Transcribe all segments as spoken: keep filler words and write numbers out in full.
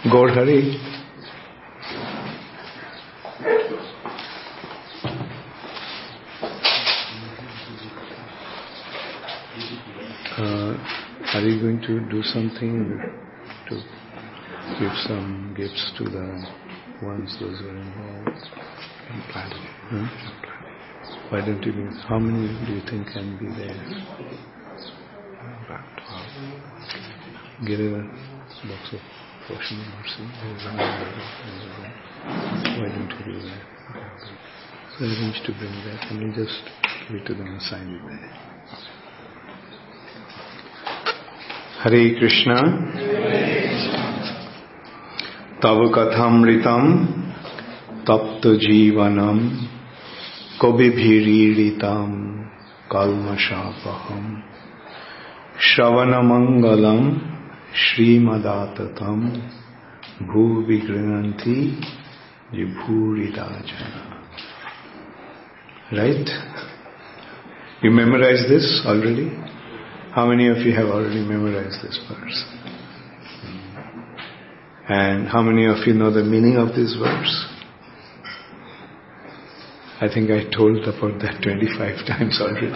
Gaur Hari. Uh, are you going to do something to give some gifts to the ones those who are involved? In planning. Hmm? Why don't you do? How many do you think can be there? About twelve. Get a box of portion of mercy. Why don't you do that? So arrange to bring that and we'll just give it to them and sign it there. Hare Krishna. Tava kathamritam tapta jivanam kobibhiriritam kalmashapaham Shravanamangalam Srimadattatam Bhuvigrinanti Jibhuridajana. Right? You memorize this already? How many of you have already memorized this verse? And how many of you know the meaning of this verse? I think I told about that twenty-five times already.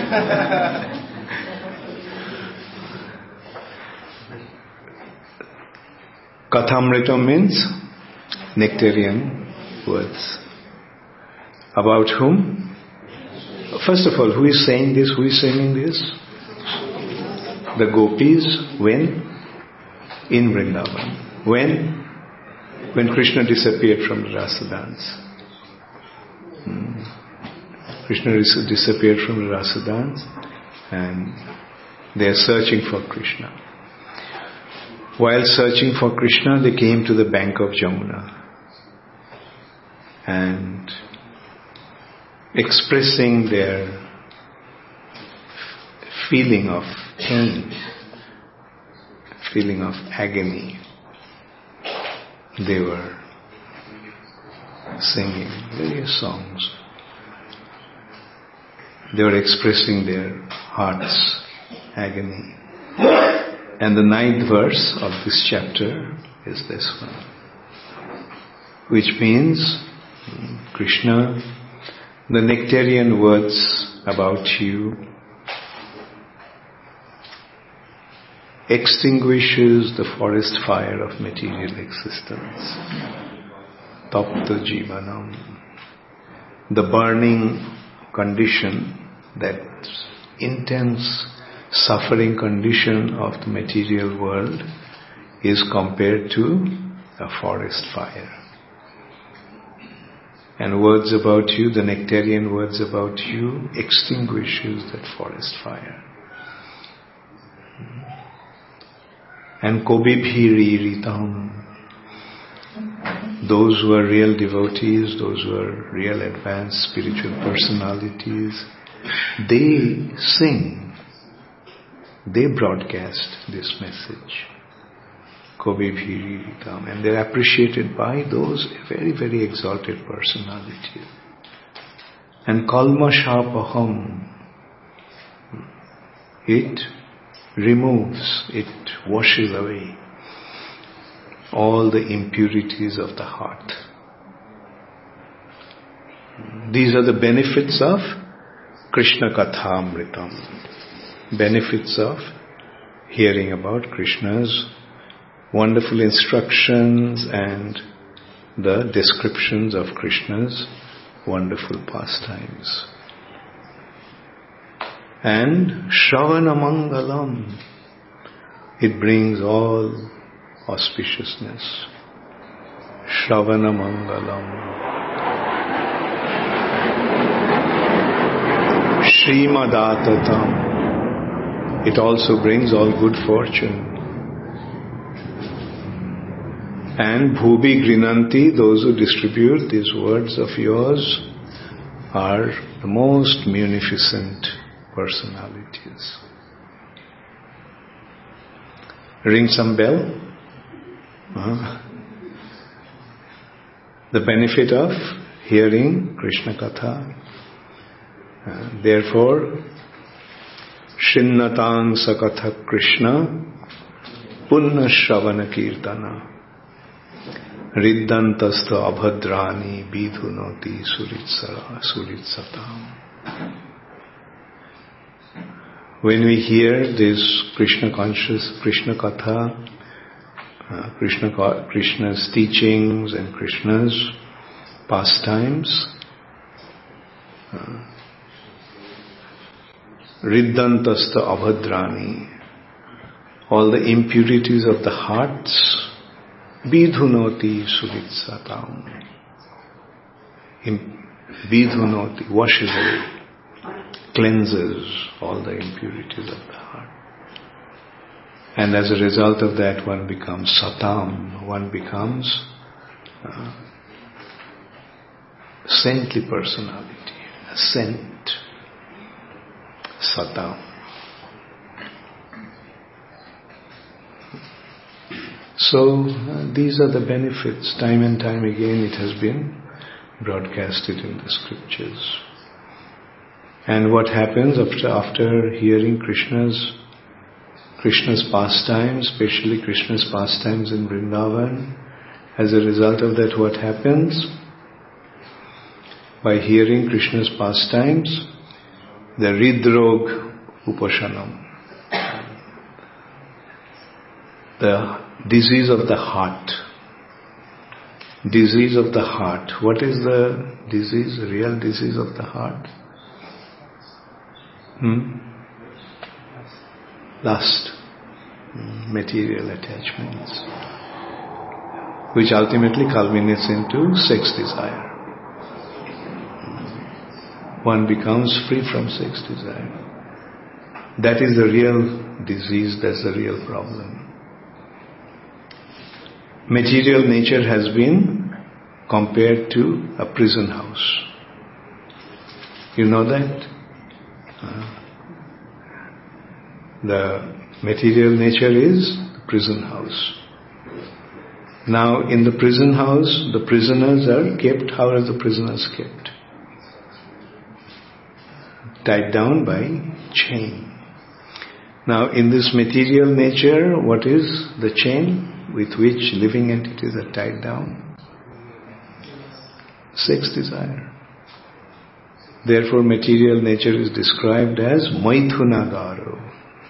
Kathamrita means nectarian words. About whom? First of all, who is saying this? Who is singing this? The gopis. When? In Vrindavan. When? When Krishna disappeared from the rasa dance. Hmm. Krishna disappeared from the rasa dance and they are searching for Krishna. While searching for Krishna, they came to the bank of Jamuna and expressing their feeling of pain, feeling of agony, they were singing various songs. They were expressing their heart's agony. And the ninth verse of this chapter is this one, which means, Krishna, the nectarian words about you extinguishes the forest fire of material existence. Tapta jivanam. The burning condition, that intense suffering condition of the material world is compared to a forest fire. And words about you, the nectarian words about you, extinguishes that forest fire. And kobibhiriritam, those who are real devotees, those who are real advanced spiritual personalities, they sing, they broadcast this message. Kobibhiriritam, and they're appreciated by those very, very exalted personalities. And kalmashapaham, it removes, it washes away all the impurities of the heart. These are the benefits of Krishna Kathamritam. Benefits of hearing about Krishna's wonderful instructions and the descriptions of Krishna's wonderful pastimes. And Shravanamangalam, it brings all auspiciousness. Shravanamangalam. Srimadattatam, it also brings all good fortune. And Bhubi Grinanti, those who distribute these words of yours are the most munificent personalities. Ring some bell? Uh-huh. The benefit of hearing Krishna Katha. Uh, therefore, Shinnatang Sakatha Krishna Punna Shravana Kirtana. Riddantasta abhadrani bidhunoti suritsara suritsatam. When we hear this Krishna conscious, Krishna Katha, uh, Krishna, Krishna's teachings and Krishna's pastimes, uh, Riddantasta abhadrani, all the impurities of the hearts, Bidhunoti suritsatam. Bidhunoti, washes away, cleanses all the impurities of the heart. And as a result of that, one becomes satam, one becomes uh, saintly personality, a saint, satam. So uh, these are the benefits. Time and time again it has been broadcasted in the scriptures. And what happens after after hearing Krishna's Krishna's pastimes, especially Krishna's pastimes in Vrindavan, as a result of that, what happens? By hearing Krishna's pastimes, the Hridrog Upashanam, the disease of the heart. Disease of the heart. What is the disease, real disease of the heart? Hmm? Lust. Material attachments. Which ultimately culminates into sex desire. One becomes free from sex desire. That is the real disease, that's the real problem. Material nature has been compared to a prison house. You know that? Uh, the material nature is the prison house. Now in the prison house, the prisoners are kept. How are the prisoners kept? Tied down by chain. Now in this material nature, what is the chain with which living entities are tied down? Sex desire. Therefore material nature is described as Maithunagaro.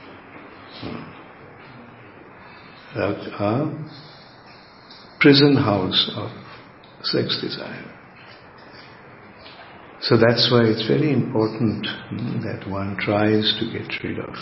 A, a prison house of sex desire. So that's why it's very important mm, that one tries to get rid of.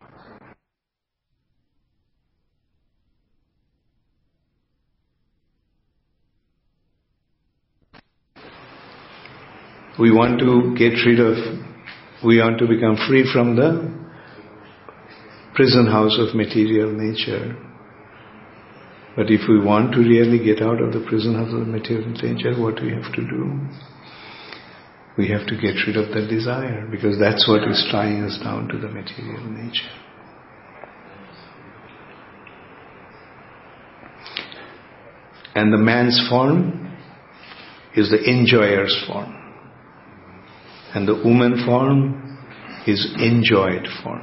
We want to get rid of, we want to become free from the prison house of material nature. But if we want to really get out of the prison house of material nature, what do we have to do? We have to get rid of that desire, because that's what is tying us down to the material nature. And the man's form is the enjoyer's form. And the woman form is enjoyed form.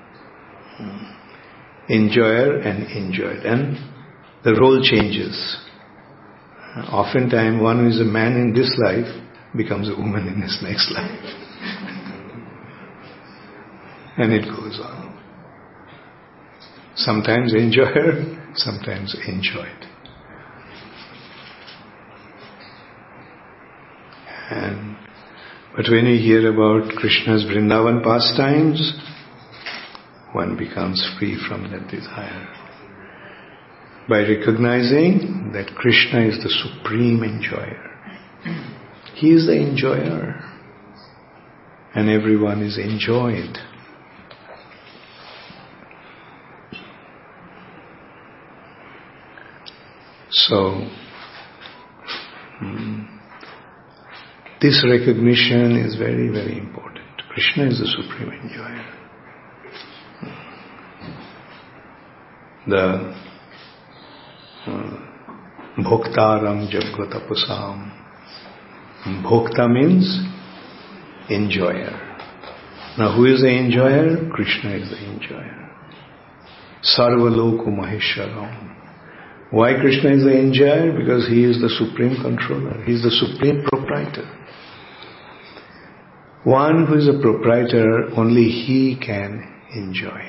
Enjoyer and enjoyed. And the role changes. Oftentimes one who is a man in this life becomes a woman in his next life. And it goes on. Sometimes enjoyer, sometimes enjoyed. And but when we hear about Krishna's Vrindavan pastimes, one becomes free from that desire. By recognizing that Krishna is the supreme enjoyer. He is the enjoyer. And everyone is enjoyed. So, hmm, this recognition is very, very important. Krishna is the supreme enjoyer. The uh, Bhoktaram Jagatapusam. Bhokta means enjoyer. Now who is the enjoyer? Krishna is the enjoyer. Sarvaloku Maheswaram. Why Krishna is the enjoyer? Because he is the supreme controller. He is the supreme proprietor. One who is a proprietor, only he can enjoy.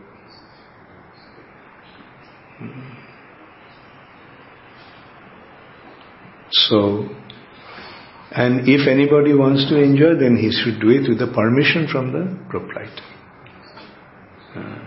So, and if anybody wants to enjoy, then he should do it with the permission from the proprietor. Uh,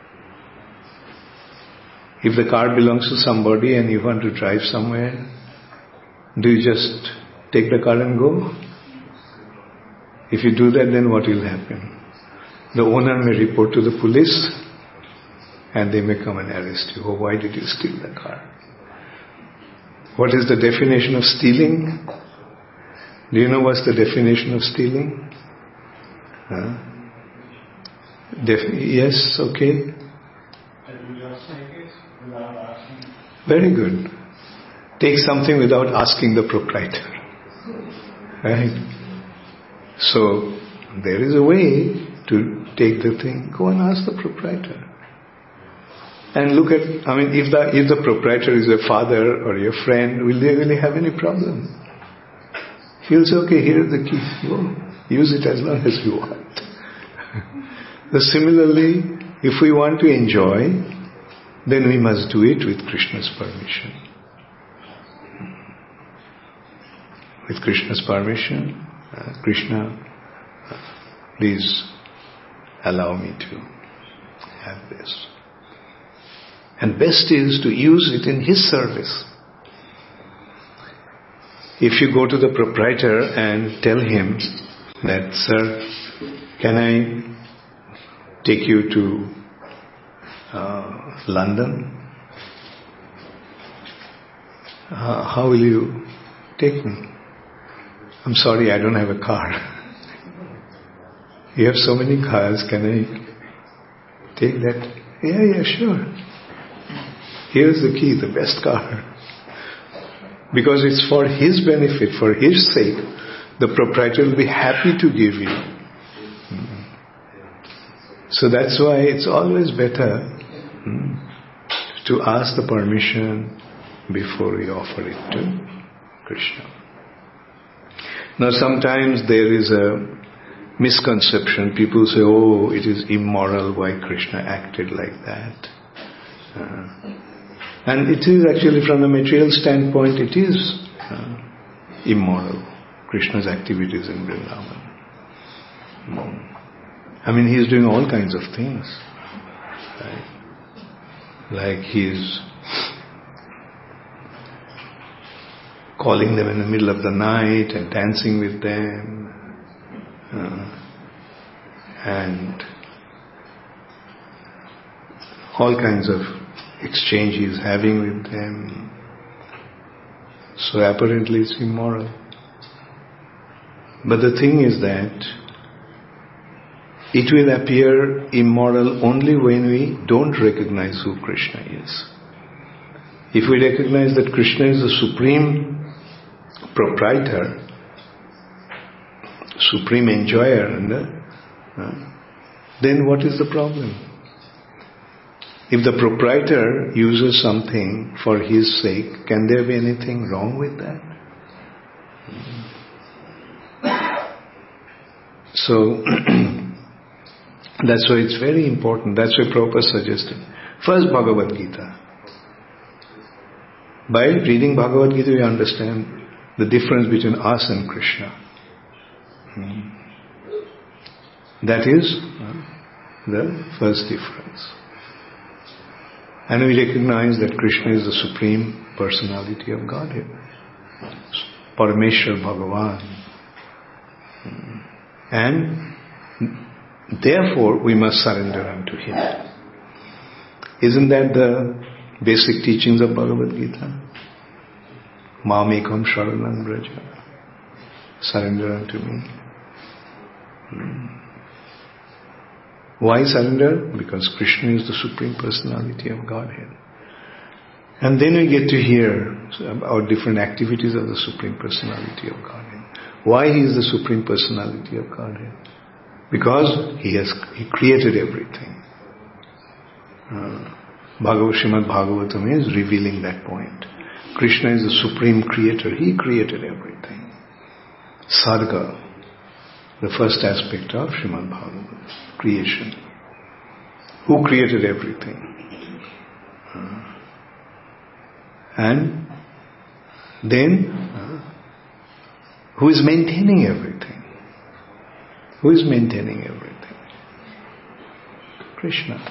if the car belongs to somebody and you want to drive somewhere, do you just take the car and go? If you do that, then what will happen? The owner may report to the police and they may come and arrest you. Oh, why did you steal the car? What is the definition of stealing? Do you know what's the definition of stealing? Huh? Def- yes, okay. Very good. Take something without asking the proprietor. Right? So, there is a way to take the thing. Go and ask the proprietor. And look at, I mean, if the if the proprietor is your father or your friend, will they really have any problem? He'll say, okay, here is the key. Go. Use it as long as you want. So similarly, if we want to enjoy, then we must do it with Krishna's permission. With Krishna's permission, uh, Krishna, uh, please allow me to have this. And best is to use it in his service. If you go to the proprietor and tell him that, sir, can I take you to uh, London? Uh, how will you take me? I'm sorry, I don't have a car. You have so many cars, can I take that? Yeah, yeah, sure. Here's the key, the best car. Because it's for his benefit, for his sake, the proprietor will be happy to give you. So that's why it's always better to ask the permission before we offer it to Krishna. Now sometimes there is a misconception. People say, oh, it is immoral why Krishna acted like that. Uh, And it is actually, from a material standpoint, it is uh, immoral, Krishna's activities in Vrindavan. Mm. I mean, he is doing all kinds of things. Right? Like he is calling them in the middle of the night and dancing with them. Uh, and all kinds of exchange he is having with them. So apparently it's immoral. But the thing is that it will appear immoral only when we don't recognize who Krishna is. If we recognize that Krishna is the supreme proprietor, supreme enjoyer, and uh, then what is the problem? If the proprietor uses something for his sake, can there be anything wrong with that? So, that's why it's very important. That's why Prabhupada suggested. First, Bhagavad Gita. By reading Bhagavad Gita, we understand the difference between us and Krishna. That is the first difference. And we recognize that Krishna is the Supreme Personality of Godhead. Parameshwar Bhagavan. And therefore we must surrender unto Him. Isn't that the basic teachings of Bhagavad Gita? Mamekam Sharanam Braja. Surrender unto me. Why surrender? Because Krishna is the Supreme Personality of Godhead. And then we get to hear about different activities of the Supreme Personality of Godhead. Why He is the Supreme Personality of Godhead? Because He has He created everything. Uh, Bhagavad Srimad Bhagavatam is revealing that point. Krishna is the supreme creator. He created everything. Sarga, the first aspect of Srimad Bhagavatam, creation. Who created everything? Uh, and then, uh, who is maintaining everything? Who is maintaining everything? Krishna.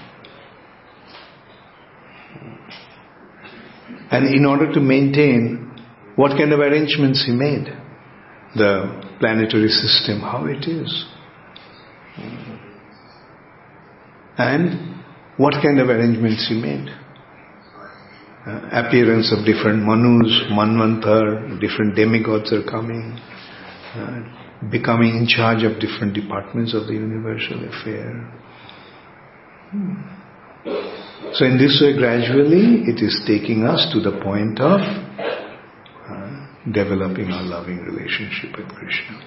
And in order to maintain, what kind of arrangements he made? The planetary system, how it is. And what kind of arrangements he made? Uh, appearance of different Manus, Manvantar, different demigods are coming, uh, becoming in charge of different departments of the universal affair. Hmm. So in this way, gradually, it is taking us to the point of uh, developing our loving relationship with Krishna.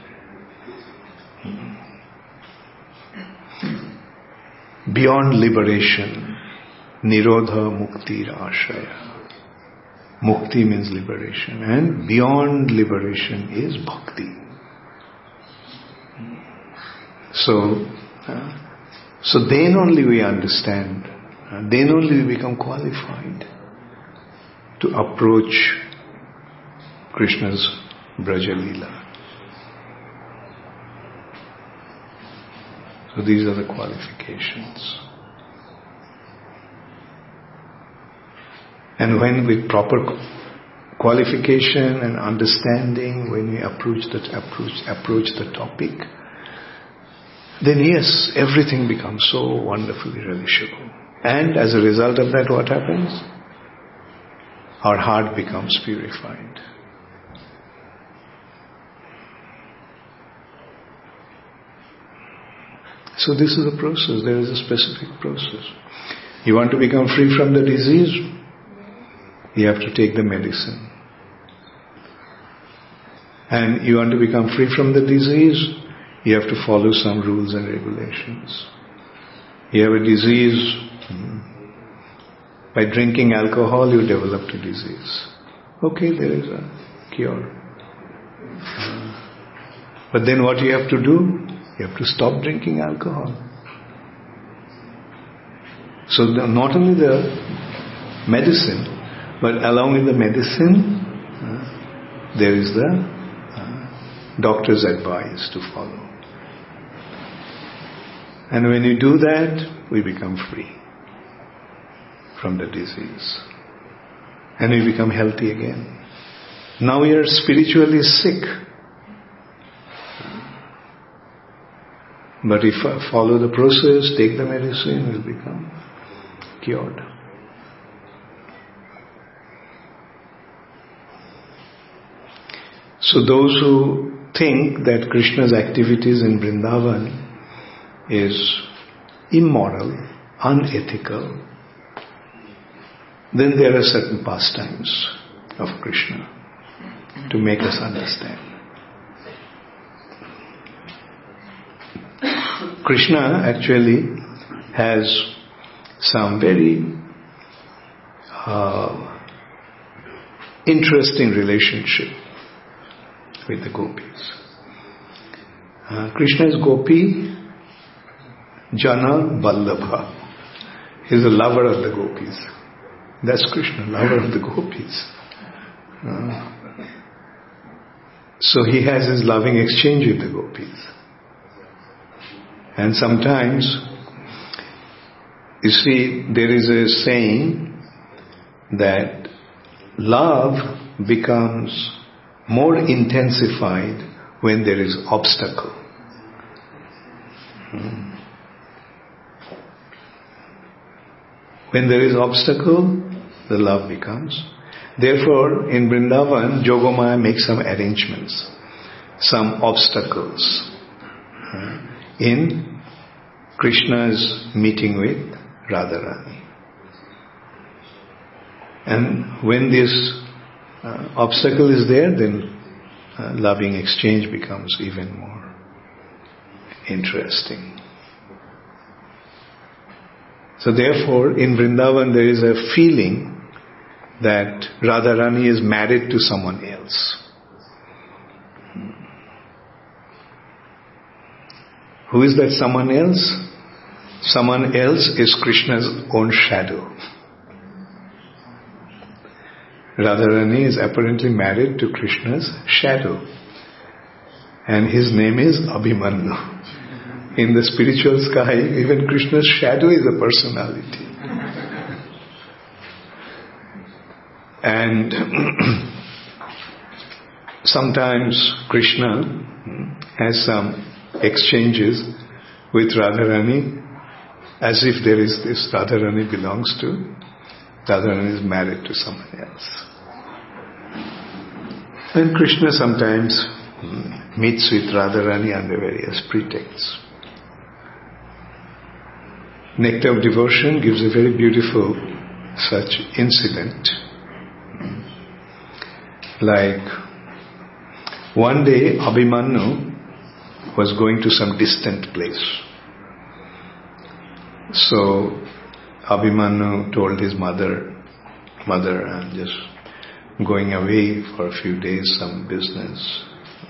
Hmm. Beyond liberation, Nirodha Mukti Ashaya. Mukti means liberation, and beyond liberation is bhakti. So, uh, so then only we understand, uh, then only we become qualified to approach Krishna's Braja Leela. So these are the qualifications. And when with proper qualification and understanding, when we approach that approach approach the topic, then yes, everything becomes so wonderfully relishable. And as a result of that, what happens? Our heart becomes purified. So this is a process. There is a specific process. You want to become free from the disease? You have to take the medicine. And you want to become free from the disease, you have to follow some rules and regulations. You have a disease, by drinking alcohol you developed a disease. Okay, there is a cure. But then what you have to do? You have to stop drinking alcohol. So the, not only the medicine, but along with the medicine, uh, there is the uh, doctor's advice to follow. And when you do that, we become free from the disease. And we become healthy again. Now we are spiritually sick. But if I follow the process, take the medicine, we'll become cured. So those who think that Krishna's activities in Vrindavan is immoral, unethical, then there are certain pastimes of Krishna to make us understand. Krishna actually has some very uh, interesting relationship with the gopis. Uh, Krishna is Gopi Jana Vallabha. He is the lover of the gopis. That's Krishna, lover of the gopis. Uh, so he has his loving exchange with the gopis. And sometimes, you see, there is a saying that love becomes more intensified when there is obstacle. Hmm. When there is obstacle, the love becomes. Therefore, in Vrindavan, Jogomaya makes some arrangements, some obstacles uh, in Krishna's meeting with Radharani. And when this uh, obstacle is there, then uh, loving exchange becomes even more interesting. So therefore, in Vrindavan there is a feeling that Radharani is married to someone else. Who is that someone else? Someone else is Krishna's own shadow. Radharani is apparently married to Krishna's shadow. And his name is Abhimanyu. In the spiritual sky, even Krishna's shadow is a personality. And sometimes Krishna has some exchanges with Radharani as if there is this Radharani belongs to, Radharani is married to someone else. And Krishna sometimes meets with Radharani under various pretexts. Nectar of Devotion gives a very beautiful such incident. Like one day Abhimanyu was going to some distant place. So Abhimanyu told his mother, Mother, I'm just going away for a few days, some business.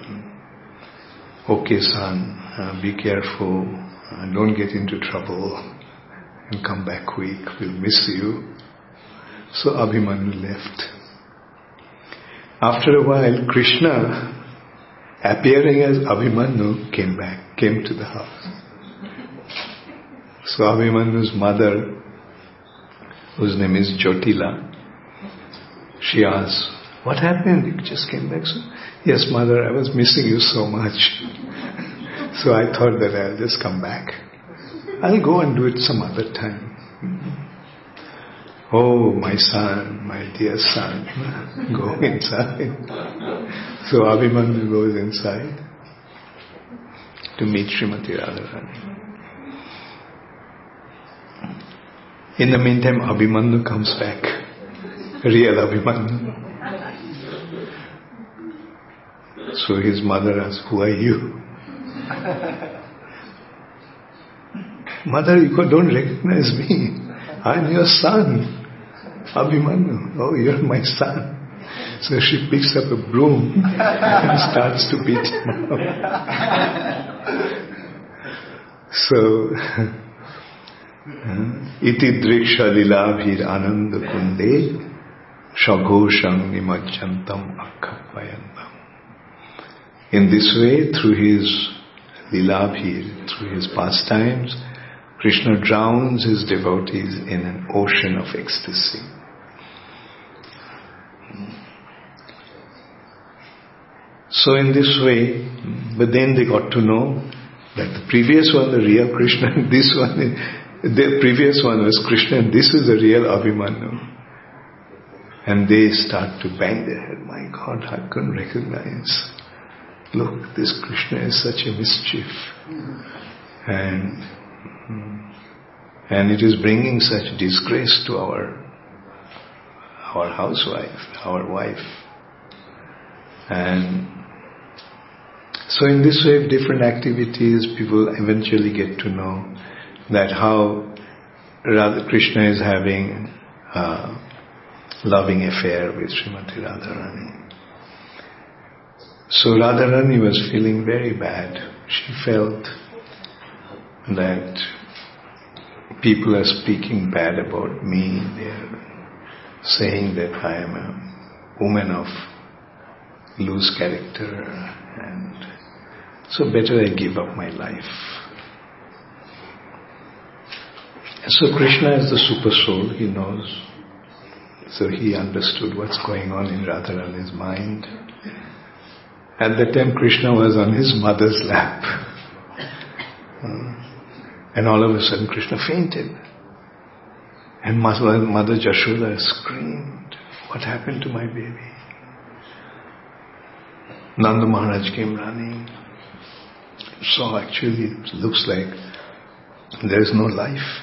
Okay, son, uh, be careful, uh, don't get into trouble, and come back quick, we'll miss you. So Abhimanyu left. After a while, Krishna, appearing as Abhimanyu, came back, came to the house. So Abhimanyu's mother, whose name is Jyotila, she asked, what happened? You just came back? So, yes, mother, I was missing you so much. So I thought that I'll just come back. I'll go and do it some other time. Oh, my son, my dear son, go inside. So Abhimanyu goes inside to meet Srimati Radharani. In the meantime, Abhimanyu comes back. Real Abhimanyu. So his mother asks, who are you? Mother, you don't recognize me. I'm your son, Abhimanyu. Oh, you're my son. So she picks up a broom and starts to beat him up. So, iti driksha lilabhir ananda kunde shaghosham nimajjantam akhapayantam. In this way, through his lilabhir, through his pastimes, Krishna drowns his devotees in an ocean of ecstasy. So in this way, but then they got to know that the previous one, the real Krishna, and this one, the previous one was Krishna, and this is the real Abhimanyu. And they start to bang their head. My God, I couldn't recognize. Look, this Krishna is such a mischief. And and it is bringing such disgrace to our our housewife, our wife. And so in this way, different activities, people eventually get to know that how Radha Krishna is having a loving affair with Srimati Radharani. So Radharani was feeling very bad. She felt that people are speaking bad about me. They are saying that I am a woman of loose character, and so better I give up my life. So Krishna is the super soul, he knows. So he understood what's going on in Radharani's mind. At that time Krishna was on his mother's lap. And all of a sudden Krishna fainted. And Mother, Mother Jashoda screamed, what happened to my baby? Nanda Maharaj came running. So actually it looks like there is no life.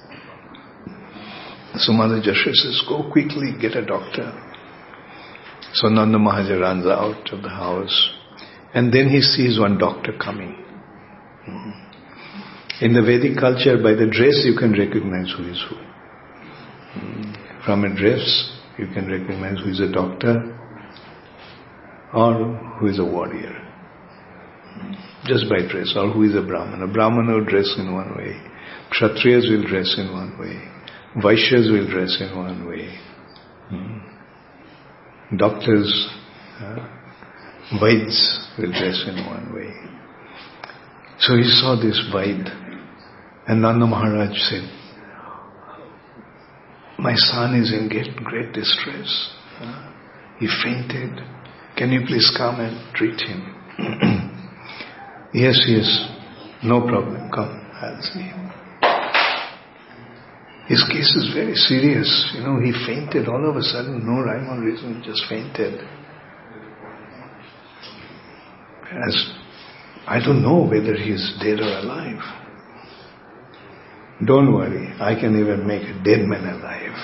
So Mother Jashoda says, go quickly, get a doctor. So Nanda Maharaj runs out of the house. And then he sees one doctor coming. In the Vedic culture, by the dress you can recognize who is who. From a dress, you can recognize who is a doctor or who is a warrior. Just by dress, or who is a Brahmana. A Brahmana will dress in one way. Kshatriyas will dress in one way. Vaishyas will dress in one way. Hmm. Doctors, uh, Vaids will dress in one way. So he saw this Vaid, and Nanda Maharaj said, my son is in great, great distress. Uh, he fainted. Can you please come and treat him? Yes, yes, no problem. Come, I'll see him. His case is very serious. You know, he fainted all of a sudden, no rhyme or reason, he just fainted. As I don't know whether he is dead or alive. Don't worry, I can even make a dead man alive.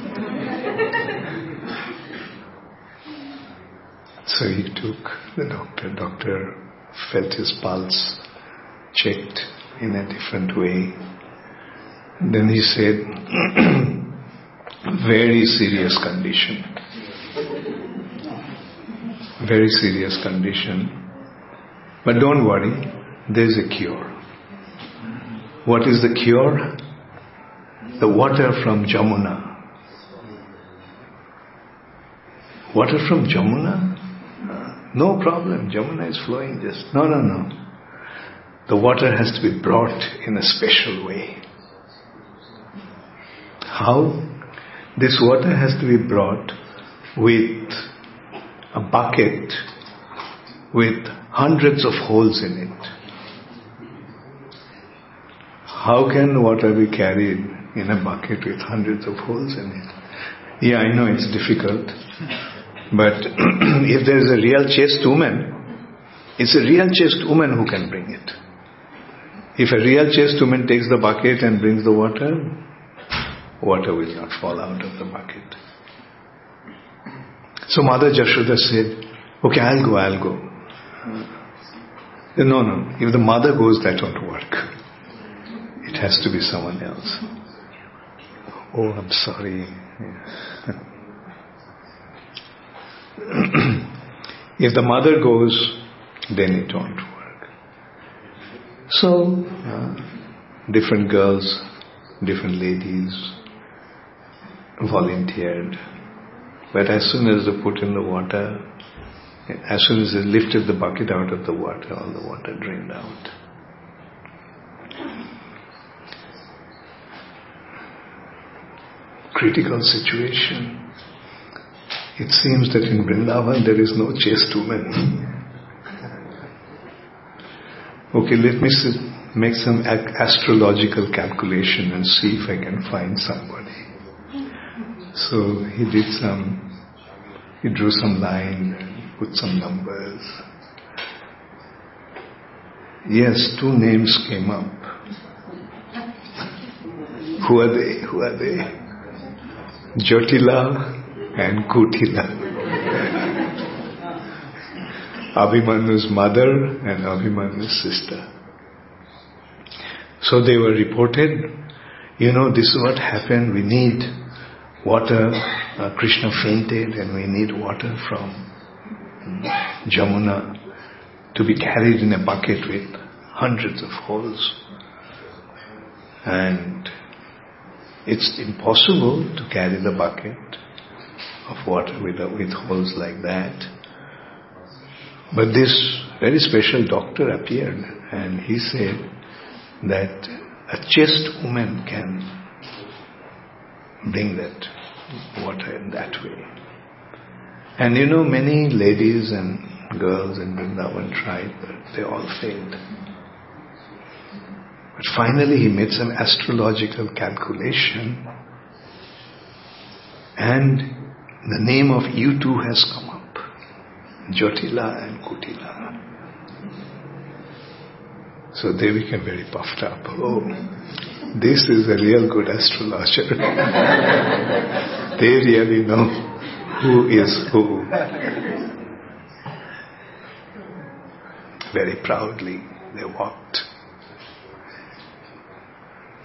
So he took the doctor. Doctor felt his pulse, checked in a different way. Then he said, very serious condition. Very serious condition. But don't worry, there is a cure. What is the cure? The water from Jamuna. Water from Jamuna? No problem, Jamuna is flowing just... No, no, no. The water has to be brought in a special way. How? This water has to be brought with a bucket with hundreds of holes in it. How can water be carried in a bucket with hundreds of holes in it? Yeah, I know it's difficult. But if there is a real chaste woman, it's a real chaste woman who can bring it. If a real chaste woman takes the bucket and brings the water, water will not fall out of the bucket. So Mother Jashoda said, okay, I'll go, I'll go. No, no, if the mother goes, that won't work. It has to be someone else. Oh, I'm sorry. If the mother goes, then it won't work. So, uh, different girls, different ladies volunteered. But as soon as they put in the water, as soon as they lifted the bucket out of the water, all the water drained out. Critical situation. It seems that in Vrindavan there is no chaste woman. Okay, let me make some astrological calculation and see if I can find somebody. So he did some, he drew some line, put some numbers. Yes, two names came up. Who are they? Who are they? Jyotila and Kutila. Abhimanyu's mother and Abhimanyu's sister. So they were reported, you know, this is what happened, we need water, uh, Krishna fainted and we need water from Jamuna to be carried in a bucket with hundreds of holes. And it's impossible to carry the bucket of water with, uh, with holes like that. But this very special doctor appeared and he said that a chaste woman can bring that water in that way. And you know, many ladies and girls in Vrindavan tried, but they all failed. But finally he made some astrological calculation and the name of you two has come up. Jyotila and Kutila. So they became very puffed up. Oh, this is a real good astrologer. They really know who is who. Very proudly they walked.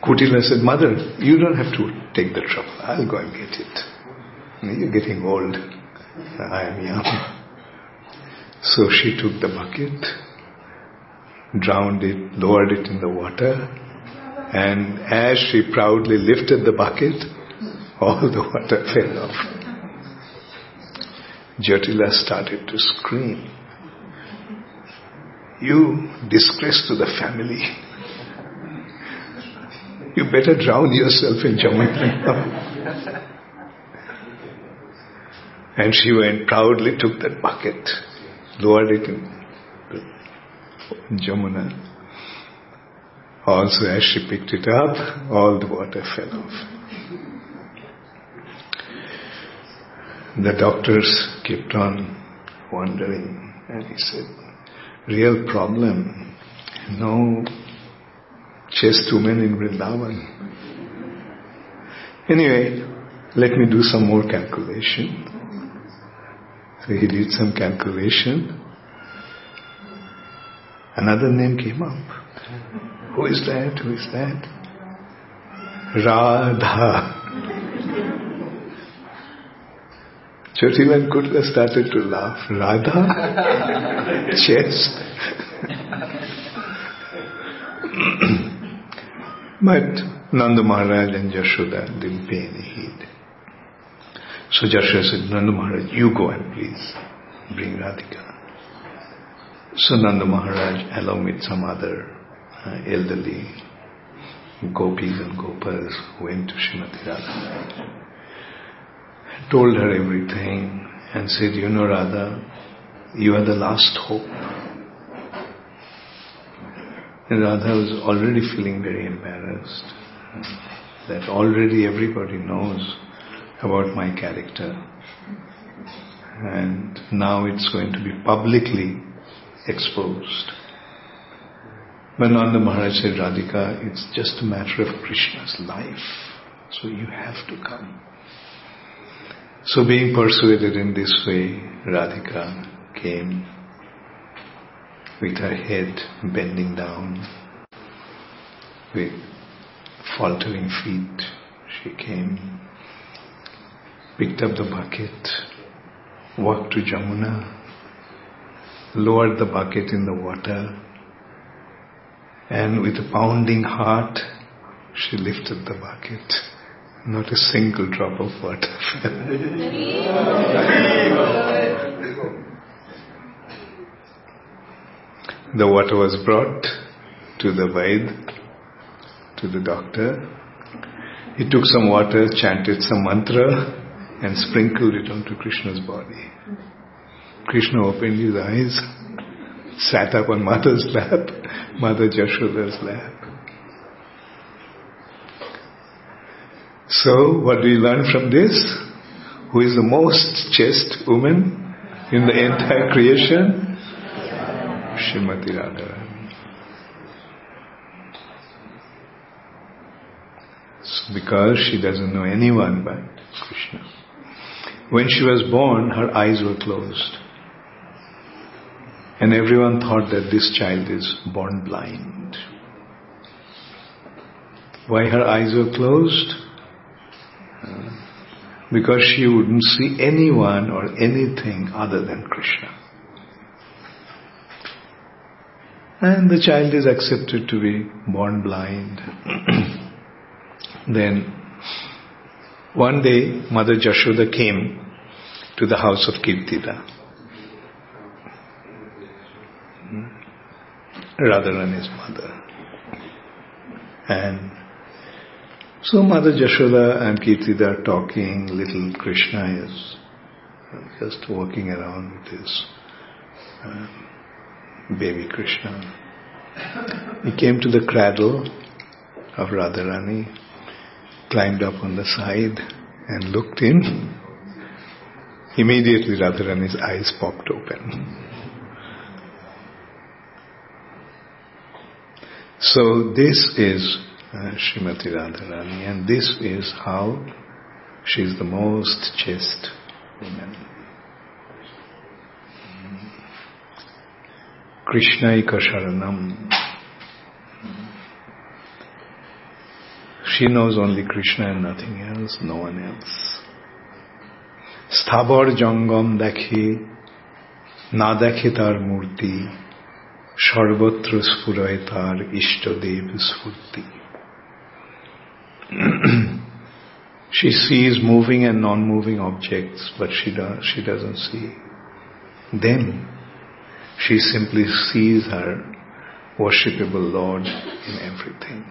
Kutila said, Mother, you don't have to take the trouble. I'll go and get it. You're getting old. I am young. So she took the bucket, drowned it, lowered it in the water, and as she proudly lifted the bucket, all the water fell off. Jatila started to scream, "You disgrace to the family. You better drown yourself in Jamuna." And she went, proudly took that bucket, lowered it in Jamuna. Also, as she picked it up, all the water fell off. The doctors kept on wondering, and he said, real problem, no chaste women in Vrindavan. Anyway, let me do some more calculation. So he did some calculation. Another name came up. Who is that? Who is that? Radha. Jatila and Kutila started to laugh. Radha? Chest? But Nanda Maharaj and Jashoda didn't pay any heed. So Jashoda said, Nanda Maharaj, you go and please bring Radhika. So Nanda Maharaj, along with some other uh, elderly gopis and gopas, went to Srimati Radha, told her everything, and said, you know Radha, you are the last hope. And Radha was already feeling very embarrassed, that already everybody knows about my character, and now it's going to be publicly exposed. But Nanda Maharaj said, Radhika, it's just a matter of Krishna's life, so you have to come. So being persuaded in this way, Radhika came with her head bending down, with faltering feet. She came, picked up the bucket, walked to Jamuna, lowered the bucket in the water, and with a pounding heart, she lifted the bucket. Not a single drop of water fell. The water was brought to the Vaid, to the doctor. He took some water, chanted some mantra, and sprinkled it onto Krishna's body. Krishna opened his eyes, sat up on Mother's lap, Mother Jashoda's lap. So, what do you learn from this? Who is the most chaste woman in the entire creation? Srimati Radharani. So because she doesn't know anyone but Krishna. When she was born, her eyes were closed. And everyone thought that this child is born blind. Why her eyes were closed? Uh, because she wouldn't see anyone or anything other than Krishna. And the child is accepted to be born blind. Then, one day, Mother Jashoda came to the house of Kirtida, Radharani's mother. And so Mother Jashoda and Kirtida are talking. Little Krishna is just walking around with his uh, baby Krishna. He came to the cradle of Radharani, climbed up on the side and looked in. Immediately Radharani's eyes popped open. So this is uh, Srimati Radharani, and this is how she is the most chaste woman. Krishnaika Sharanam. She knows only Krishna and nothing else, no one else. Sthabar jangam dekhe, na dekhe tar murti, sarvatra sphuray tar ishtadev sphurti. She sees moving and non-moving objects, but she, does, she doesn't see them. She simply sees her worshipable Lord in everything.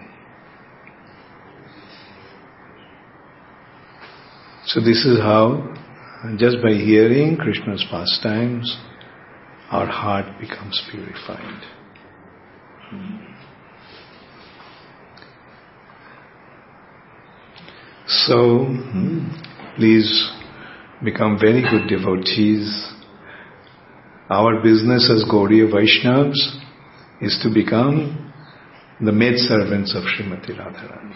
So this is how, just by hearing Krishna's pastimes, our heart becomes purified. So, please become very good devotees. Our business as Gaudiya Vaishnavas is to become the maidservants of Srimati Radharani.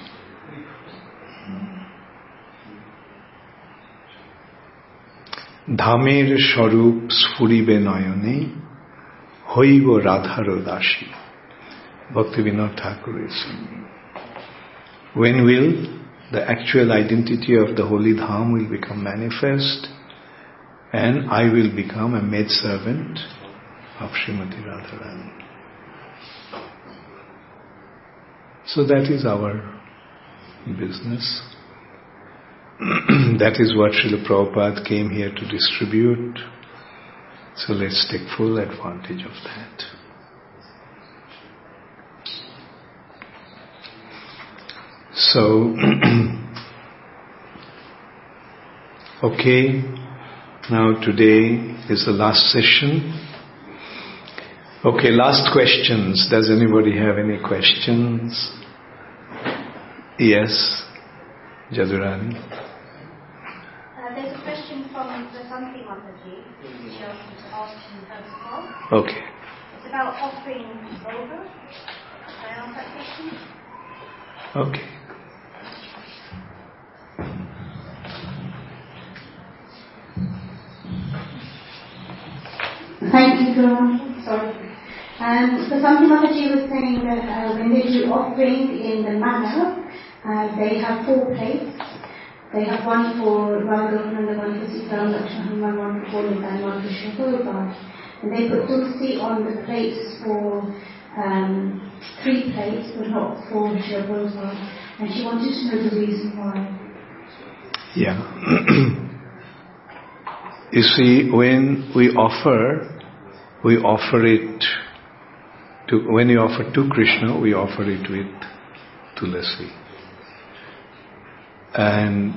Dhamer Sharup Sphuribe Nayane Hoibo Radharo Dashi. Bhaktivinoda Thakur is saying. When will the actual identity of the holy Dham will become manifest, and I will become a maidservant of Srimati Radharani. So that is our business. That is what Srila Prabhupada came here to distribute. So let's take full advantage of that. So, okay, now today is the last session. Okay, last questions. Does anybody have any questions? Yes, Jadurani. Uh, there's a question from the Santi Mataji, which I want to ask you first of all. Okay. It's about offering Bhoga. Can I ask that question? Okay. Thank you, Guru. Sorry. Um, so Santi Mataji was saying that uh, when they do offering in the manor, uh, they have four plates. They have one for Radha Govinda, one for Sita and Lakshmana Hanuman, one for Nitya, and one for Sri Prabhupada. And they put Tulsi on the plates for um, three plates, but not for Sri Prabhupada. And she wanted to know the reason why. Yeah. You see, when we offer, we offer it to, when you offer to Krishna, we offer it with Tulasi. And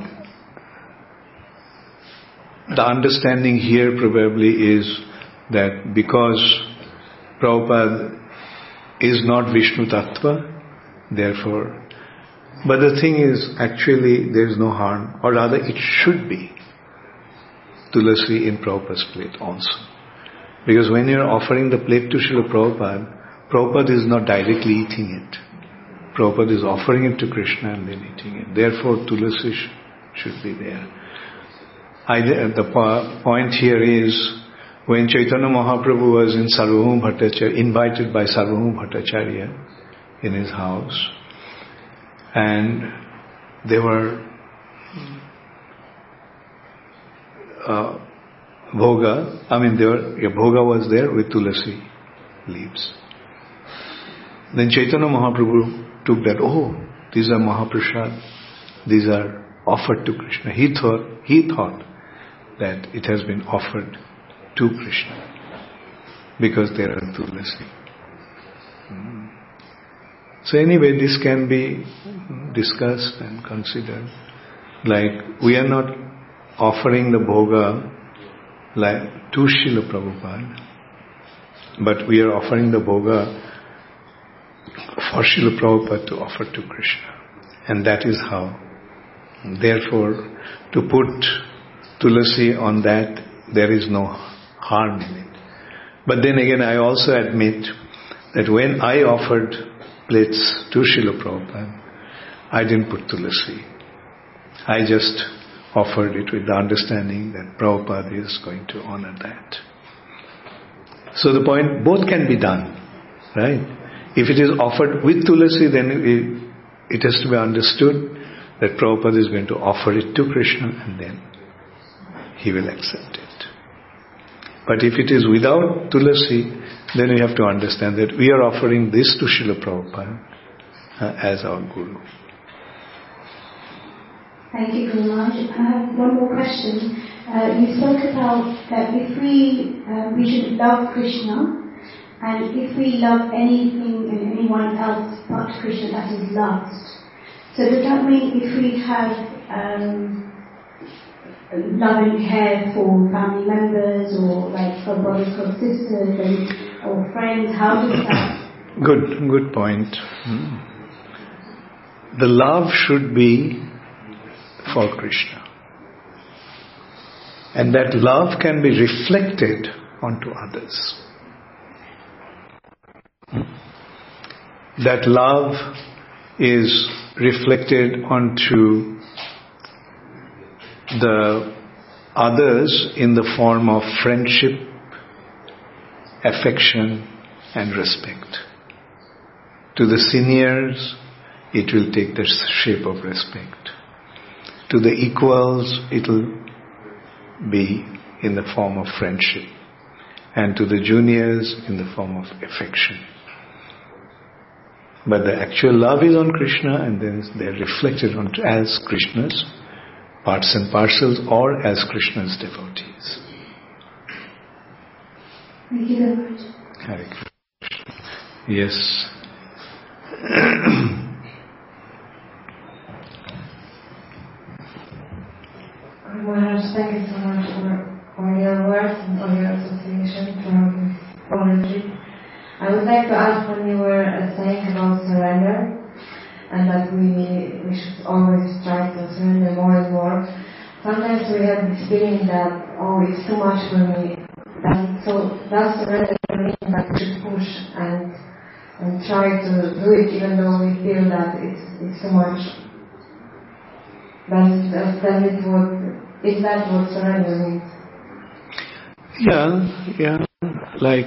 the understanding here probably is that because Prabhupada is not Vishnu Tattva, therefore, but the thing is, actually there is no harm, or rather it should be Tulasi in Prabhupada's plate also. Because when you are offering the plate to Srila Prabhupada, Prabhupada is not directly eating it. Prabhupada is offering it to Krishna and then eating it. Therefore, Tulasi sh- should be there. I, the po- point here is, when Chaitanya Mahaprabhu was in Sarvabhauma Bhattacharya, invited by Sarvabhauma Bhattacharya in his house, and they were uh, bhoga, I mean, there were, yeah, bhoga was there with tulasi leaves. Then Chaitanya Mahaprabhu took that, oh, these are Mahaprasad, these are offered to Krishna. He thought, he thought that it has been offered to Krishna because there are tulasi. Hmm. So anyway, this can be discussed and considered. Like, we are not offering the bhoga like to Srila Prabhupada, but we are offering the bhoga for Srila Prabhupada to offer to Krishna. And that is how. Therefore, to put tulasi on that, there is no harm in it. But then again, I also admit that when I offered plates to Srila Prabhupada, I didn't put tulasi. I just offered it with the understanding that Prabhupada is going to honor that. So the point, both can be done, right? If it is offered with tulasi, then it has to be understood that Prabhupada is going to offer it to Krishna and then he will accept it. But if it is without Tulasi, then we have to understand that we are offering this to Srila Prabhupada uh, as our Guru. Thank you very much. I have one more question. Uh, you spoke about that if we uh, we should love Krishna, and if we love anything and anyone else but Krishna, that is lust. So does that mean if we have um, love and care for family members or like for brothers or sisters and, or friends, how does that? Good, good point. Hmm. The love should be for Krishna. And that love can be reflected onto others. That love is reflected onto the others in the form of friendship, affection and respect. To the seniors, it will take the shape of respect. To the equals, it will be in the form of friendship. And to the juniors, in the form of affection. But the actual love is on Krishna, and then they are reflected on as Krishna's parts and parcels or as Krishna's devotees. Thank you very much. Hare Krishna. Yes. Maharaj, thank you so much for, for your words and for your association throughout this whole retreat. I would like to ask, when you were uh, saying about surrender, and that we we should always try to surrender more and more, sometimes we have this feeling that, oh, it's too much for me. And so does surrender mean that we should push and and try to do it even though we feel that it's it's too much? Does, does, does it what, is that what surrender means? Yeah, yeah. Like,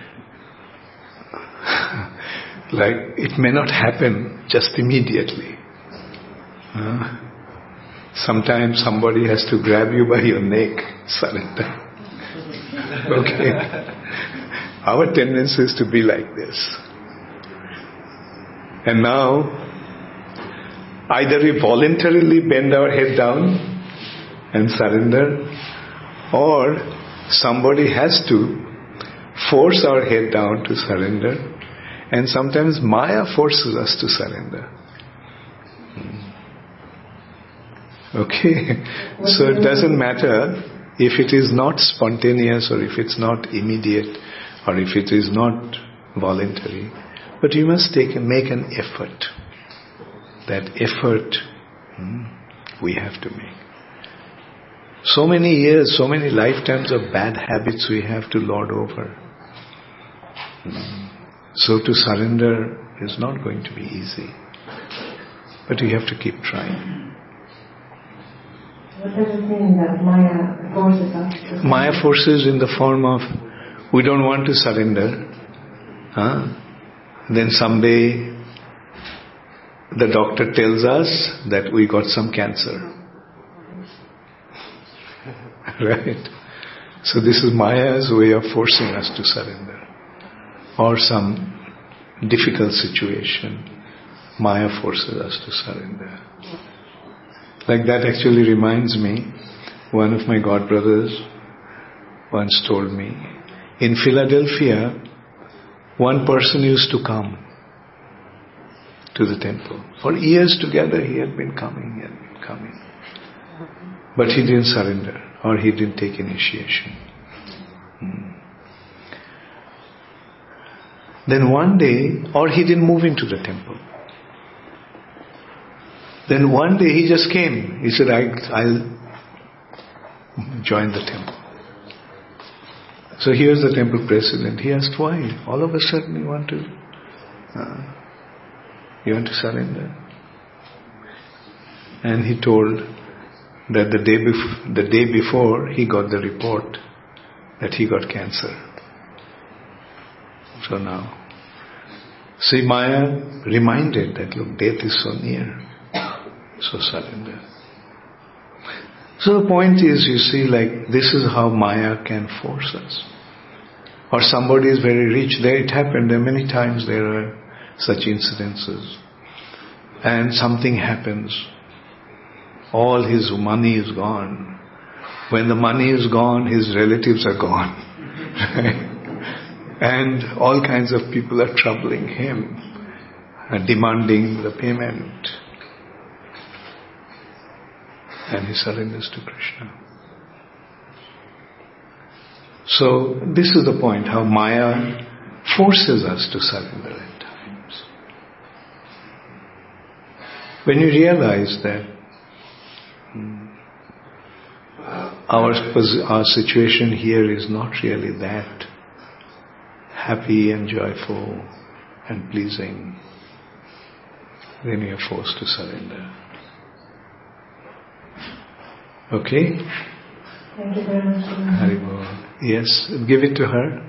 like it may not happen just immediately. Uh, sometimes somebody has to grab you by your neck, surrender. Okay. Our tendency is to be like this. And now, either we voluntarily bend our head down and surrender, or somebody has to force our head down to surrender, and sometimes Maya forces us to surrender. Okay? So it doesn't matter if it is not spontaneous or if it's not immediate or if it is not voluntary, but you must take and make an effort. That effort hmm, we have to make. So many years, so many lifetimes of bad habits we have to lord over. Hmm. So to surrender is not going to be easy. But you have to keep trying. What does it mean that Maya forces us to surrender? Maya forces in the form of, we don't want to surrender. Huh? Then someday the doctor tells us that we got some cancer. Right? So this is Maya's way of forcing us to surrender. Or some difficult situation, Maya forces us to surrender. Like that actually reminds me, one of my godbrothers once told me, in Philadelphia, one person used to come to the temple. For years together he had been coming and coming. But he didn't surrender, or he didn't take initiation. Hmm. Then one day, or he didn't move into the temple. Then one day he just came. He said, I, I'll join the temple. So here's the temple president. He asked, why? All of a sudden you want to, uh, you want to surrender? And he told that the day, bef- the day before he got the report that he got cancer. So now, See, Maya reminded that, look, death is so near. So surrender. So the point is, you see, like, this is how Maya can force us. Or somebody is very rich. There it happened. There are many times there are such incidences. And something happens. All his money is gone. When the money is gone, his relatives are gone. And all kinds of people are troubling him, and demanding the payment. And he surrenders to Krishna. So this is the point, how Maya forces us to surrender at times. When you realize that our, our situation here is not really that happy and joyful and pleasing, then you are forced to surrender. Okay? Thank you very much. Haribol. Yes, give it to her.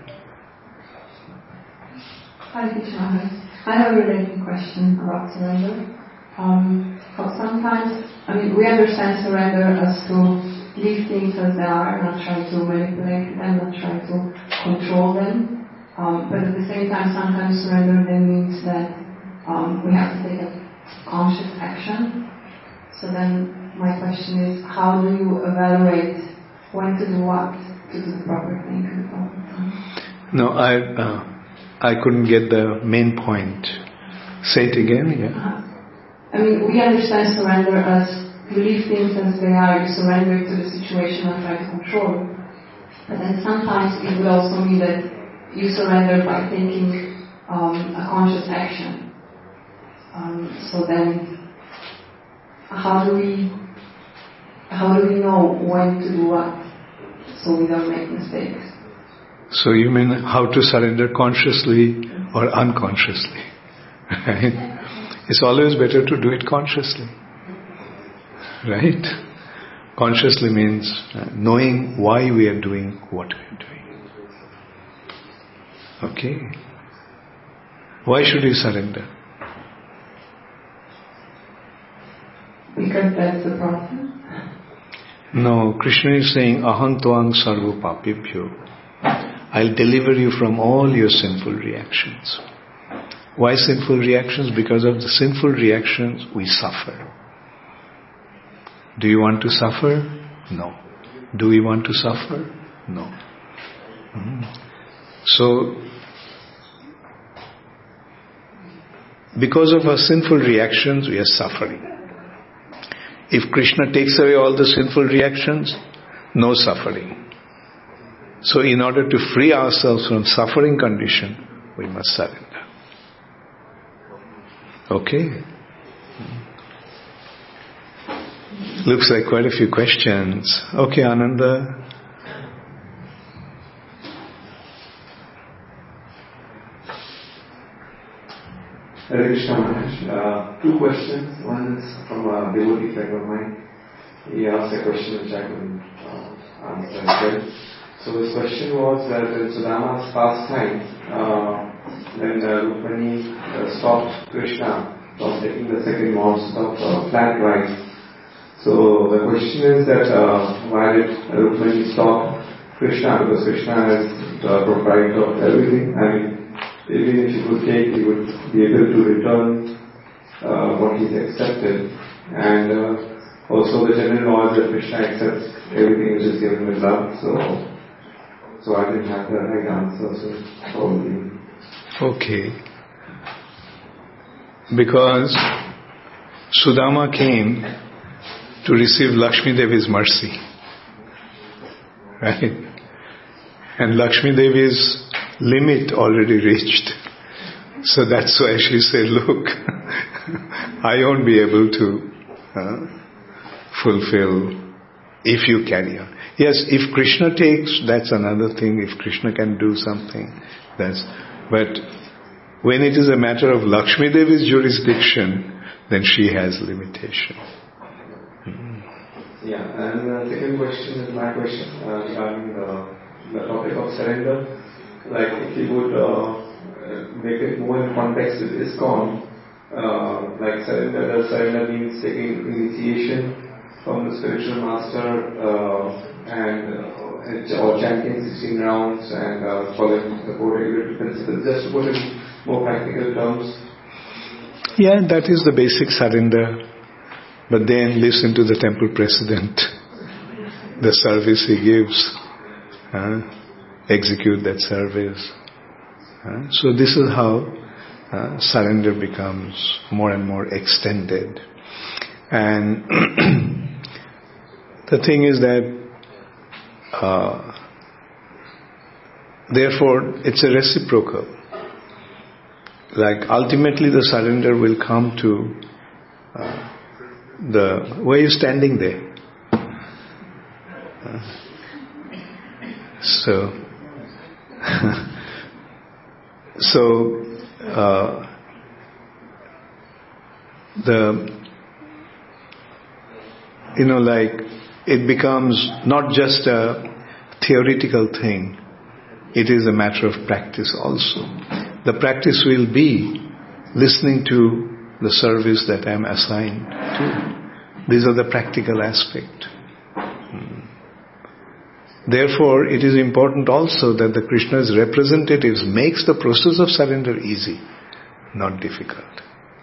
Hi, Krishna. I have a related question about surrender. Um, because sometimes, I mean, we understand surrender as to leave things as they are, not try to manipulate them, not try to control them. Um, but at the same time, sometimes surrender then means that um, we have to take a conscious action. So then my question is, how do you evaluate when to do what, to do the proper thing at the proper time? No, I uh, I couldn't get the main point. Say it again, yeah. Uh, I mean, we understand surrender as you leave things as they are, you surrender to the situation and try to control it. But then sometimes it would also mean that you surrender by taking um, a conscious action. Um, so then, how do we how do we know when to do what, so we don't make mistakes? So you mean how to surrender consciously or unconsciously? Right? It's always better to do it consciously. Right? Consciously means knowing why we are doing what we are doing. Okay? Why should we surrender? Because that's the process. No, Krishna is saying, Aham tvang sarva papibhyo. I'll deliver you from all your sinful reactions. Why sinful reactions? Because of the sinful reactions, we suffer. Do you want to suffer? No. Do we want to suffer? No. Mm. So, because of our sinful reactions, we are suffering. If Krishna takes away all the sinful reactions, no suffering. So in order to free ourselves from suffering condition, we must surrender. Okay? Looks like quite a few questions. Okay, Ananda. Hare Krishna Maharaj. Uh, two questions. One is from a devotee friend of mine. He asked a question which I couldn't uh, answer as well. So his question was that in Sudama's pastime, uh, when uh, Rukmani uh, stopped Krishna from taking the second morsel of uh, flat rice. So the question is that uh, why did Rukmani stop Krishna? Because Krishna is the proprietor of everything. I mean, even if he would take, he would be able to return uh, what he's accepted. And uh, also the general law is that Krishna accepts everything which is given with love. So, so I didn't have the right answer. So probably. Okay. Because Sudama came to receive Lakshmi Devi's mercy. Right? And Lakshmi Devi's limit already reached. So that's why she said, look, I won't be able to uh, fulfill if you carry on. Yes, if Krishna takes, that's another thing. If Krishna can do something, that's... But when it is a matter of Lakshmi Devi's jurisdiction, then she has limitation. Yeah, and the second question is my question uh, regarding the, the topic of surrender. Like if you would uh, uh, make it more in context with ISKCON, uh, like surrender, does surrender means taking initiation from the spiritual master uh, and uh, or chanting sixteen rounds and uh, following the four regulatory principles, just to put in more practical terms. Yeah, that is the basic surrender. But then listen to the temple president, the service he gives, uh, execute that service. Uh, so this is how uh, surrender becomes more and more extended. And the thing is that uh, therefore it's a reciprocal. Like ultimately the surrender will come to uh, the where you're standing there. Uh, so, so uh, the you know like it becomes not just a theoretical thing; it is a matter of practice also. The practice will be listening to the service that I am assigned to. These are the practical aspect. Hmm. Therefore, it is important also that the Krishna's representatives makes the process of surrender easy, not difficult.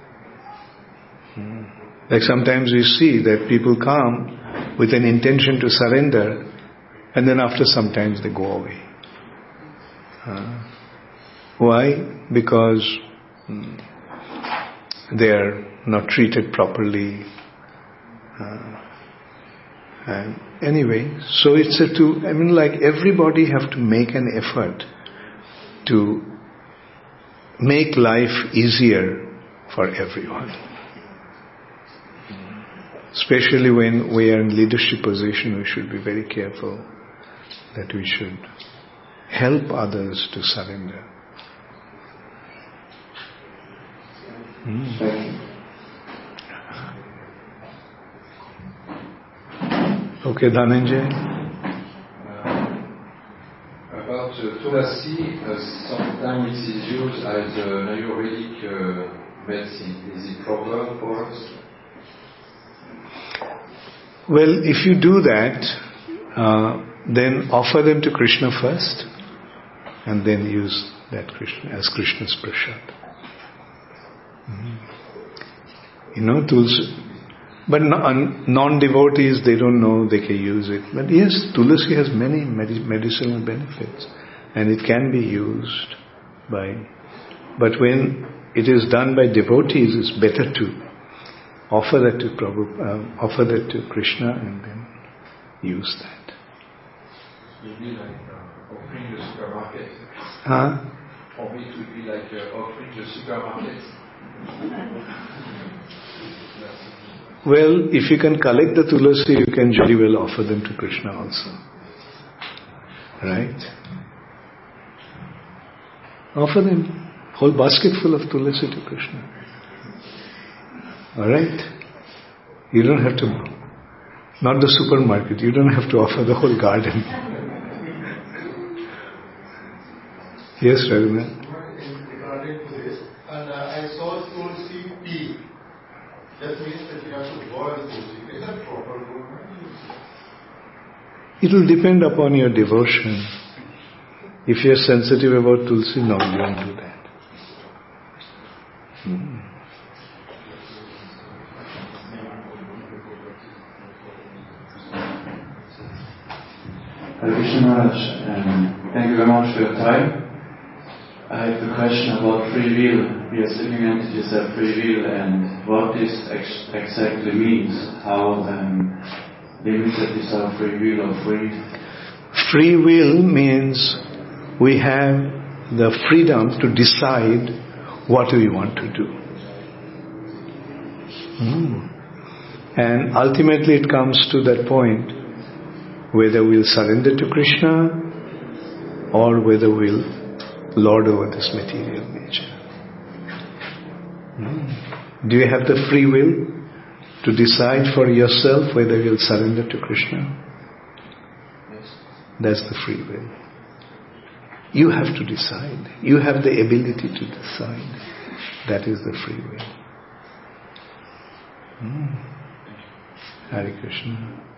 Hmm. Like sometimes we see that people come with an intention to surrender, and then after some time they go away. Uh, why? Because hmm, they are not treated properly. Uh, and anyway, so it's a to, I mean like everybody have to make an effort to make life easier for everyone. Especially when we are in leadership position, we should be very careful that we should help others to surrender. Hmm. Okay, Dhananjay. Uh, about uh, Tulasi, uh, sometimes it is used as an Ayurvedic uh, medicine. Is it proper for us? Well, if you do that, uh, then offer them to Krishna first, and then use that Krishna as Krishna's prasad. Mm-hmm. You know, Tulsi. But non-devotees, they don't know they can use it. But yes, Tulasi has many medicinal benefits, and it can be used by. But when it is done by devotees, it's better to offer that to Prabhupada, uh, offer that to Krishna, and then use that. Maybe like uh, offering the supermarket. Huh? For me, it would be like uh, offering the supermarket. Well, if you can collect the tulasi, you can jolly well offer them to Krishna also. Right? Offer them whole basket full of tulasi to Krishna. Alright? You don't have to, not the supermarket, you don't have to offer the whole garden. Yes, Raghunath? Regarding to this, and uh, I saw tulsi tea. That means that you have to boil tulsi. Is that proper? It will depend upon your devotion. If you are sensitive about tulsi, no, you don't do that. Hmm. Hare Krishna Maharaj, um, thank you very much for your time. I have a question about free will. We as living entities have free will, and what this ex- exactly means. How um, limited is our free will or free? Free will means we have the freedom to decide what we want to do. Mm. And ultimately it comes to that point whether we'll surrender to Krishna or whether we'll lord over this material nature. Mm. Do you have the free will to decide for yourself whether you'll surrender to Krishna? Yes. That's the free will. You have to decide. You have the ability to decide. That is the free will. Hmm. Hare Krishna.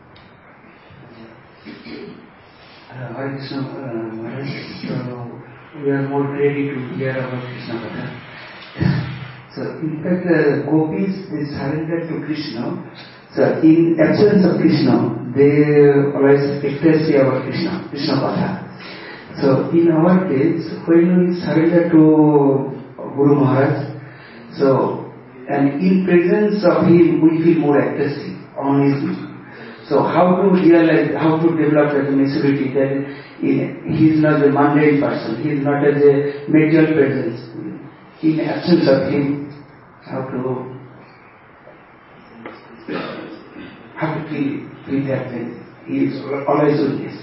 Uh, Hare Krishna, uh, Maharaj, so we are more ready to hear about Krishna Katha. So, in fact, the gopis, they surrendered to Krishna. So, in absence of Krishna, they always ecstasy about Krishna, Krishna Katha. So, in our case, when we surrender to Guru Maharaj, so, and in presence of him, we feel more ecstasy on his. So how to realize, how to develop as a maturity that he is not a mundane person, he is not as a material presence. In absence of him, how to how to feel, feel that he is always with us.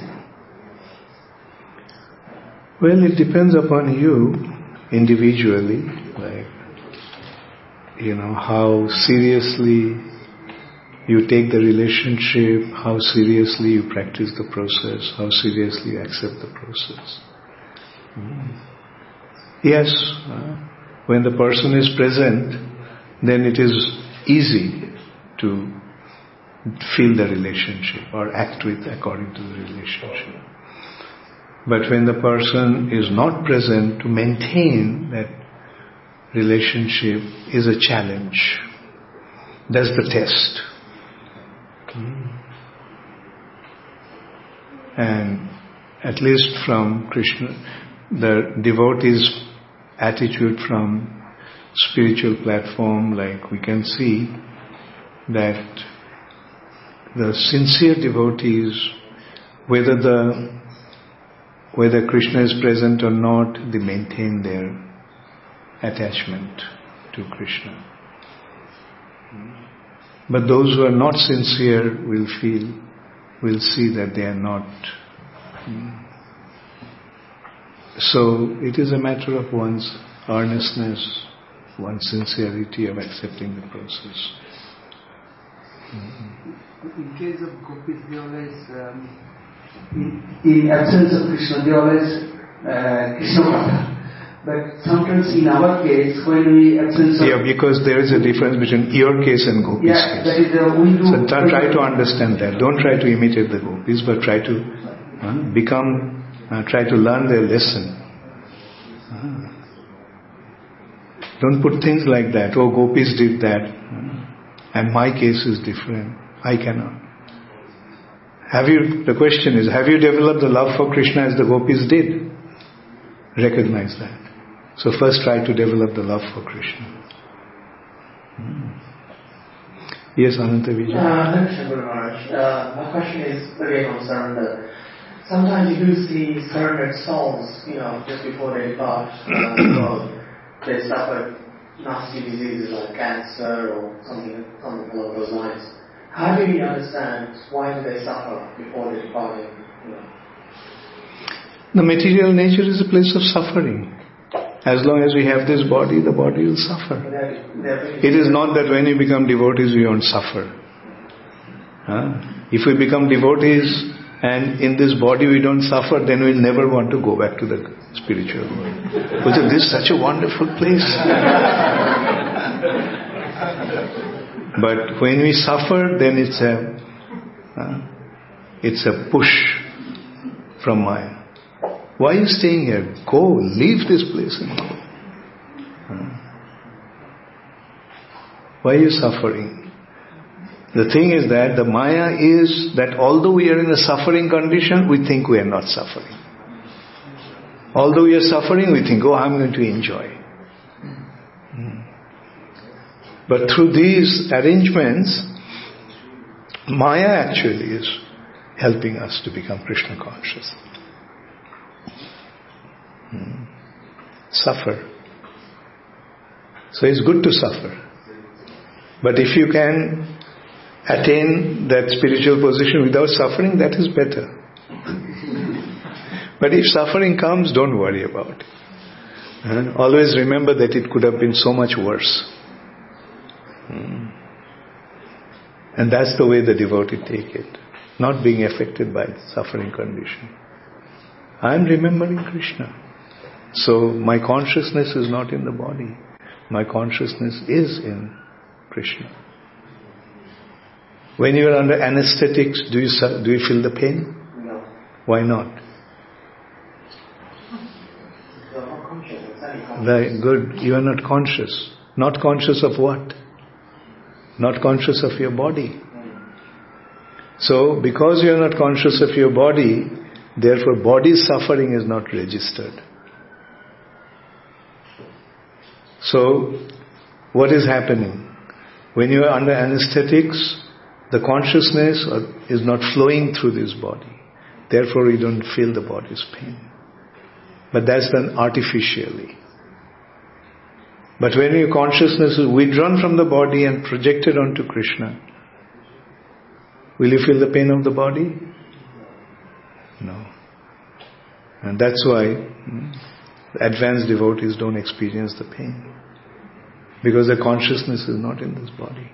Well, it depends upon you individually, like, you know, how seriously you take the relationship, how seriously you practice the process, how seriously you accept the process. Mm. Yes, uh, when the person is present, then it is easy to feel the relationship or act with according to the relationship. But when the person is not present, to maintain that relationship is a challenge. That's the test. And at least from Krishna, the devotee's attitude from spiritual platform, like we can see that the sincere devotees, whether the whether Krishna is present or not, they maintain their attachment to Krishna. But those who are not sincere will feel, will see that they are not. So it is a matter of one's earnestness, one's sincerity of accepting the process. In case of gopis, they always, um, in, in absence of Krishna, they always uh, Krishna Katha. But sometimes in our case, when we absence of... Yeah, because there is a difference between your case and Gopi's yeah, case. That is the window. So try, try to understand that. Don't try to imitate the Gopis, but try to uh, become, uh, try to learn their lesson. Uh, don't put things like that. Oh, Gopis did that. Uh, and my case is different. I cannot. Have you, the question is, have you developed the love for Krishna as the Gopis did? Recognize that. So first try to develop the love for Krishna. Hmm. Yes, Ananta Vijay. Uh, uh, my question is again on surrender. Sometimes you do see surrendered souls, you know, just before they depart uh, the world, they suffer nasty diseases like cancer or something, something along those lines. How do you understand why do they suffer before they depart? You know? The material nature is a place of suffering. As long as we have this body, the body will suffer. It is not that when you become devotees, we won't suffer. Huh? If we become devotees and in this body we don't suffer, then we'll never want to go back to the spiritual world. Because this is such a wonderful place. But when we suffer, then it's a, uh, it's a push from Maya. Why are you staying here? Go, leave this place and go. Hmm. Why are you suffering? The thing is that the Maya is that although we are in a suffering condition, we think we are not suffering. Although we are suffering, we think, oh, I'm going to enjoy. Hmm. But through these arrangements, Maya actually is helping us to become Krishna conscious. Hmm. Suffer. So it's good to suffer. But if you can attain that spiritual position without suffering, that is better. But if suffering comes, don't worry about it. And always remember that it could have been so much worse. Hmm. And that's the way the devotee take it. Not being affected by the suffering condition. I am remembering Krishna. So my consciousness is not in the body. My consciousness is in Krishna. When you are under anesthetics, do you do you feel the pain? No. Why not? You're not conscious. It's only conscious. Right, good. You are not conscious. Not conscious of what? Not conscious of your body. So, because you are not conscious of your body, therefore body suffering is not registered. So, what is happening? When you are under anesthetics, the consciousness is not flowing through this body. Therefore, you don't feel the body's pain. But that's done artificially. But when your consciousness is withdrawn from the body and projected onto Krishna, will you feel the pain of the body? No. And that's why hmm, advanced devotees don't experience the pain. Because their consciousness is not in this body.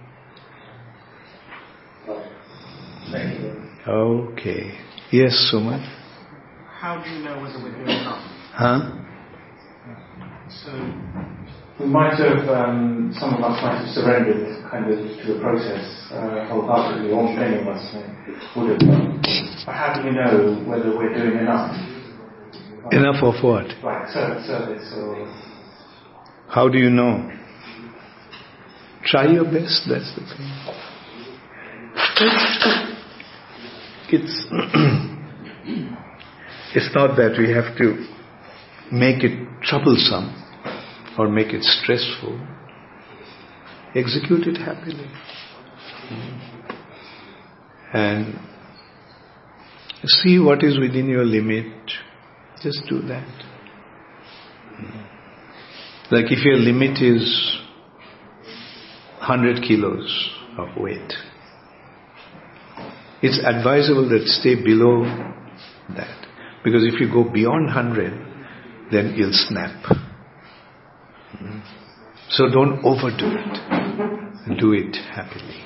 Thank you. Okay. Yes, Suman? How do you know whether we're doing enough? Huh? So, we might have, um, some of us might have surrendered kind of to the process uh, wholeheartedly, or many of us would have done. But how do we know whether we're doing enough? Like, enough of what? Like service or... How do you know? Try your best, that's the thing. It's, it's not that we have to make it troublesome or make it stressful. Execute it happily. And see what is within your limit. Just do that. Like if your limit is one hundred kilos of weight, it's advisable that stay below that. Because if you go beyond one hundred, then you'll snap. So don't overdo it. Do it happily.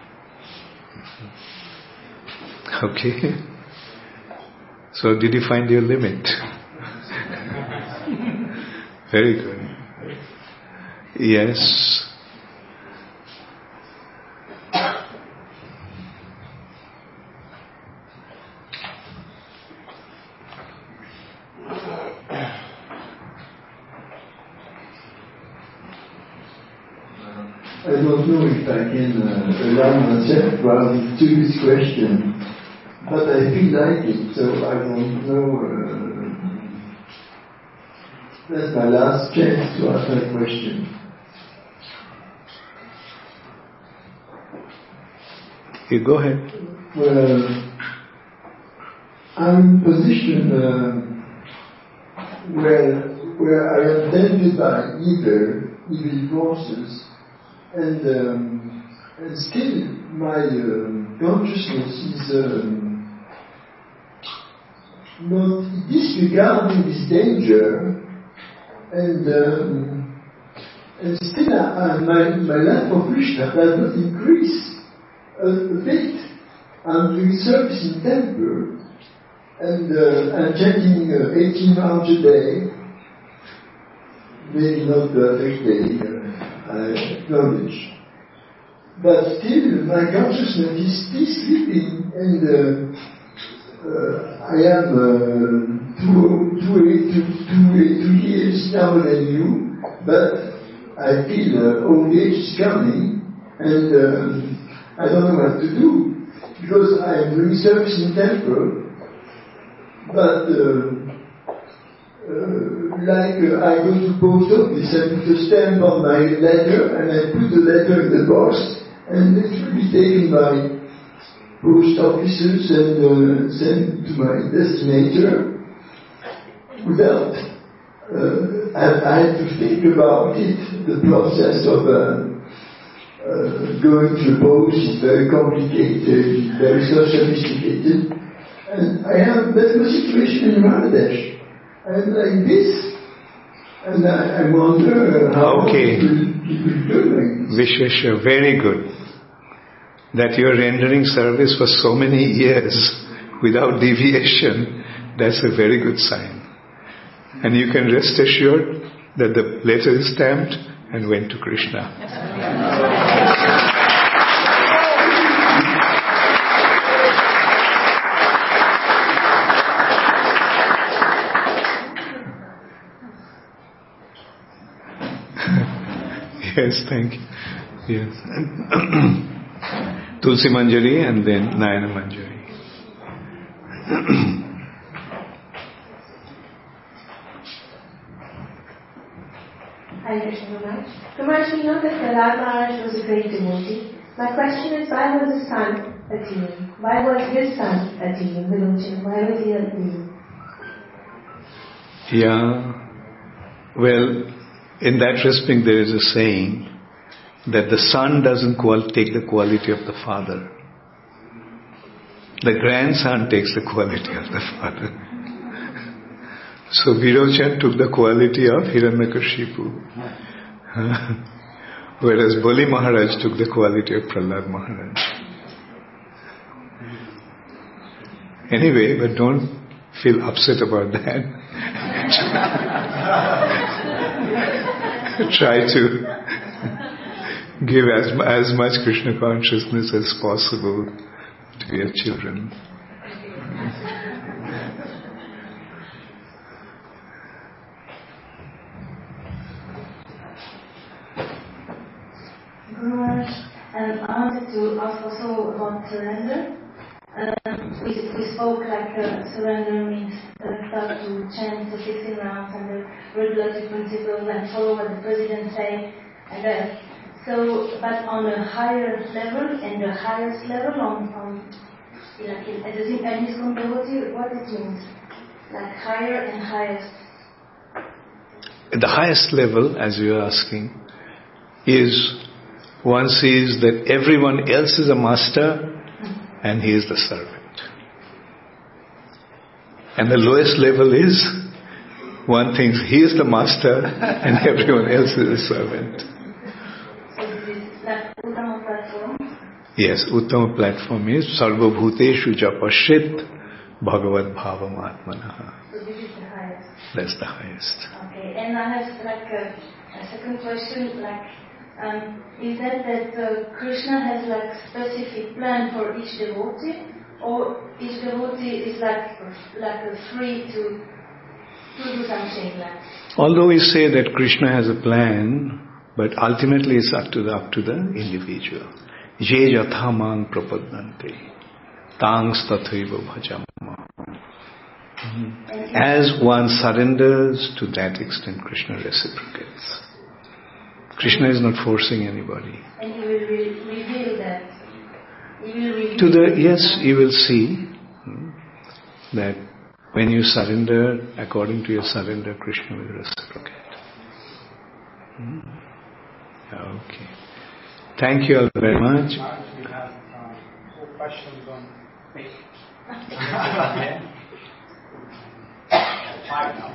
Okay? So did you find your limit? Very good. Yes. I don't know if I can uh, allow myself to answer this question, but I feel like it, so I don't know. Uh, that's my last chance to ask that question. You go ahead. Well, I'm in a position uh, where, where I am tempted by evil, evil forces. And, um, and still my um, consciousness is um, not disregarding this danger, and um, and still uh, my, my love for Krishna does not increase a, a bit. I'm doing service in temple, and uh, I'm chanting uh, eighteen rounds a day, maybe not perfect day. I acknowledge. But still, my consciousness is still sleeping, and uh, uh, I am uh, two, two, two, two, two years younger than you, but I feel uh, old age is coming, and um, I don't know what to do, because I am doing service in temple, but uh, Uh, like uh, I go to post office, I put a stamp on my letter, and I put the letter in the box, and it will be taken by post officers and uh, sent to my destinator without uh, I, I had to think about it. The process of uh, uh, going to the post is very complicated, very so sophisticated, and I have that was the situation in Bangladesh. And like this, and I, I wonder how okay. people, people do like this. Vishweshwar, very good. That you are rendering service for so many years without deviation That's a very good sign. And you can rest assured that the letter is stamped and went to Krishna. Yes, thank you. Yes. Tulsi Manjari and then Nayana Manjari. Hi, Krishna Maharaj. Maharaj, we know that Prahlad Maharaj was a great devotee. My question is, why was his son a demon? Why was his son a demon, Vilochan? Why was he a demon? Yeah. Well, in that respect, there is a saying that the son doesn't qual- take the quality of the father. The grandson takes the quality of the father. So Virochan took the quality of Hiranyakashipu. Whereas Bali Maharaj took the quality of Prahlad Maharaj. Anyway, but don't feel upset about that. Try to give as, as much Krishna consciousness as possible to your children. Guru Maharaj, um, I wanted to ask also about surrender. Um, we, we spoke like uh, surrender means uh, start to chant the sixteen rounds and the regulatory principles and follow what the president say and that. So, but on a higher level and the highest level on, on like in, at the Sim devotee, what it means? Like higher and highest. At the highest level, as you are asking, is one sees that everyone else is a master and he is the servant. And the lowest level is one thinks he is the master and everyone else is a servant. So this is like Uttama platform? Yes, Uttama platform is Sarva Bhuteshu Japashit Bhagavad Bhavam Atmanaha. So this is the highest. That's the highest. Okay, and I have like a, a second question, like Um, is that that uh, Krishna has like specific plan for each devotee, or each devotee is like like uh, free to to do something like? Although we say that Krishna has a plan, but ultimately it's up to the up to the individual. Je yatha mang prapadante, tangs tathaiva bhajamma. As one surrenders, to that extent Krishna reciprocates. Krishna is not forcing anybody. And he will re- reveal that. He will reveal To the yes, you will see hmm, that when you surrender, according to your surrender, Krishna will reciprocate. Hmm. Okay. Thank you all very much. We have um, four questions on faith. Five now.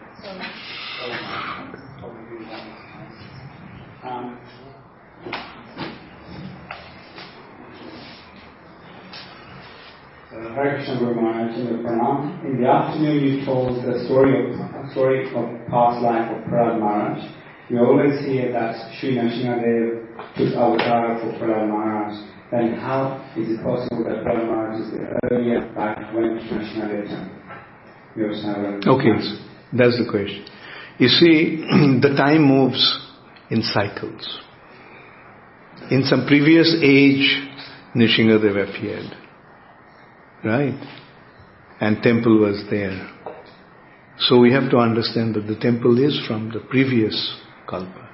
Um, uh, Hare Krishna Guru Maharaj, in the Pranam. In the afternoon, you told the story of a story of past life of Prahlad Maharaj. We always hear that Sri Nrsimhadev took avatar for Prahlad Maharaj. Then how is it possible that Prahlad Maharaj is the earlier life when Nrsimhadev took? Okay, that's the question. You see, the time moves in cycles. In some previous age, Nrsimhadev appeared. Right? And temple was there. So we have to understand that the temple is from the previous kalpa.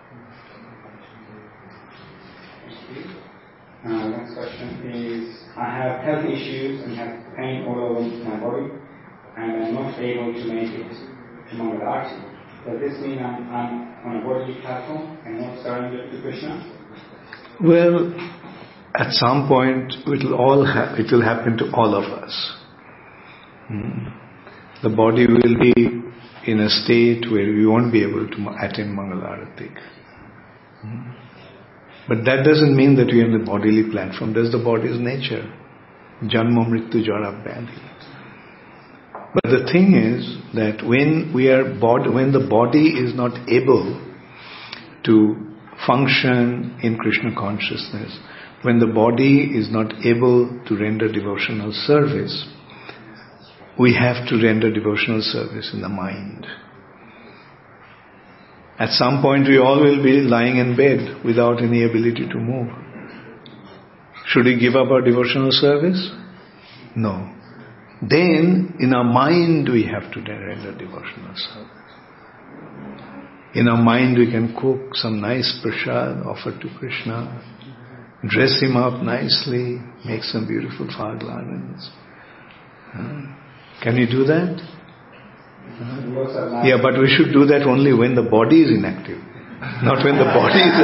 Uh, next question is, I have health issues and have pain all over my body and I'm not able to make it to Mangalarti. Does this mean I'm, I'm on a bodily platform and not surrendered to Krishna? Well, at some point it will all ha- it will happen to all of us. Hmm. The body will be in a state where we won't be able to attend Mangalarati. Hmm. But that doesn't mean that we are on the bodily platform. That's the body's nature. Janma mrityu jara vyadhi. But the thing is that when we are bod- when the body is not able to function in Krishna consciousness, when the body is not able to render devotional service, we have to render devotional service in the mind. At some point we all will be lying in bed without any ability to move. Should we give up our devotional service? No. Then in our mind we have to render devotional service. In our mind we can cook some nice prasad, offer to Krishna, dress him up nicely, make some beautiful flower garlands. Huh? Can you do that? Huh? Yeah, but we should do that only when the body is inactive, not when the body is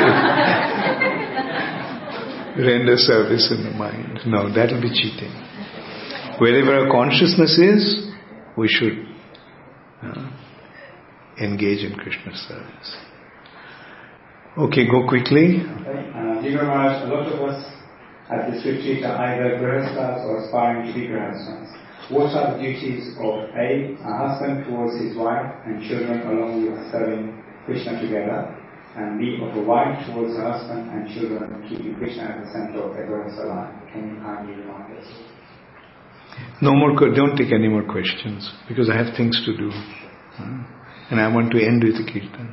active. Render service in the mind. No, that will be cheating. Wherever our consciousness is, we should uh, engage in Krishna service. Okay, go quickly. Okay. Uh, Jiva Maharaj, a lot of us at this retreat are either grihasthas or aspiring to be grihasthas. What are the duties of A, a husband towards his wife and children along with serving Krishna together, and B, of a wife towards her husband and children keeping Krishna at the center of their grihastha life? Can you kindly remind us? No more, don't take any more questions, because I have things to do. Huh? And I want to end with the kirtan.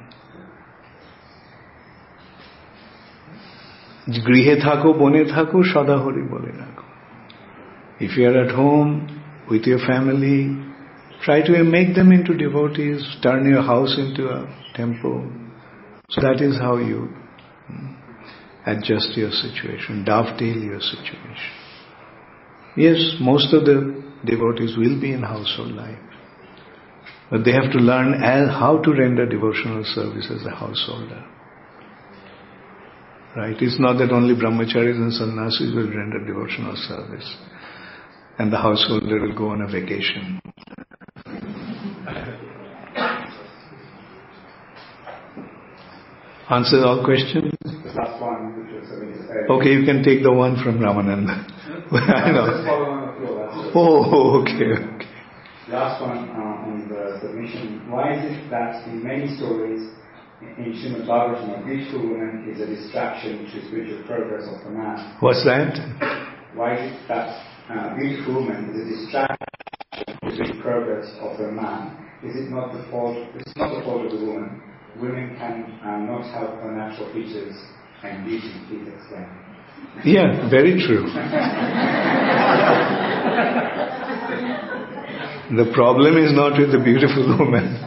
Grihe thako, bone thako, sada hori bole rakho. If you are at home with your family, try to make them into devotees, turn your house into a temple. So that is how you adjust your situation, dovetail your situation. Yes, most of the devotees will be in household life, but they have to learn as how to render devotional service as a householder. Right? It's not that only brahmacharis and sannyasis will render devotional service and the householder will go on a vacation. Answers all questions? The last one, which was uh, okay, you can take the one from Ramananda. I know. Oh, okay, okay. Last one uh, on the submission. Why is it that in many stories in Srimad Bhagavatam, a beautiful woman is a distraction to spiritual progress of the man? What's that? Why is it that a beautiful woman is a distraction to spiritual progress of the man? Is it not the fault? It's not the fault of the woman. Women can uh, not help her natural features and beauty. Please explain. Yeah, very true. The problem is not with the beautiful woman.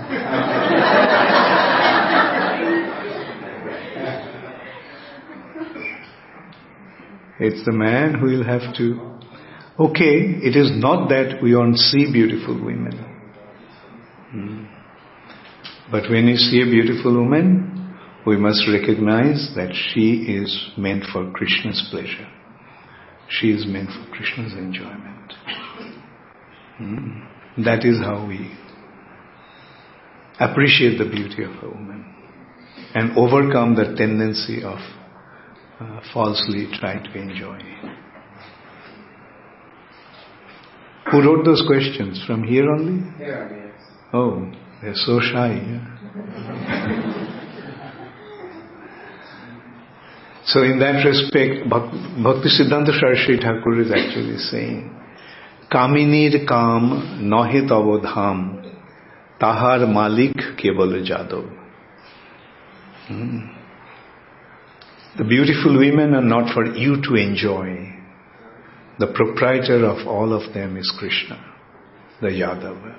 It's the man who will have to... Okay, it is not that we don't see beautiful women. Hmm. But when you see a beautiful woman, we must recognize that she is meant for Krishna's pleasure. She is meant for Krishna's enjoyment. Hmm. That is how we appreciate the beauty of a woman and overcome the tendency of uh, falsely trying to enjoy. Who wrote those questions? From here only? Here, yes. Oh, they're so shy. Yeah? So in that respect, Bhaktisiddhanta Saraswati Thakur is actually saying, Kaminir kam nahe tavo dham, tahar malik kebal jadav. Hmm. The beautiful women are not for you to enjoy. The proprietor of all of them is Krishna, the Yadava.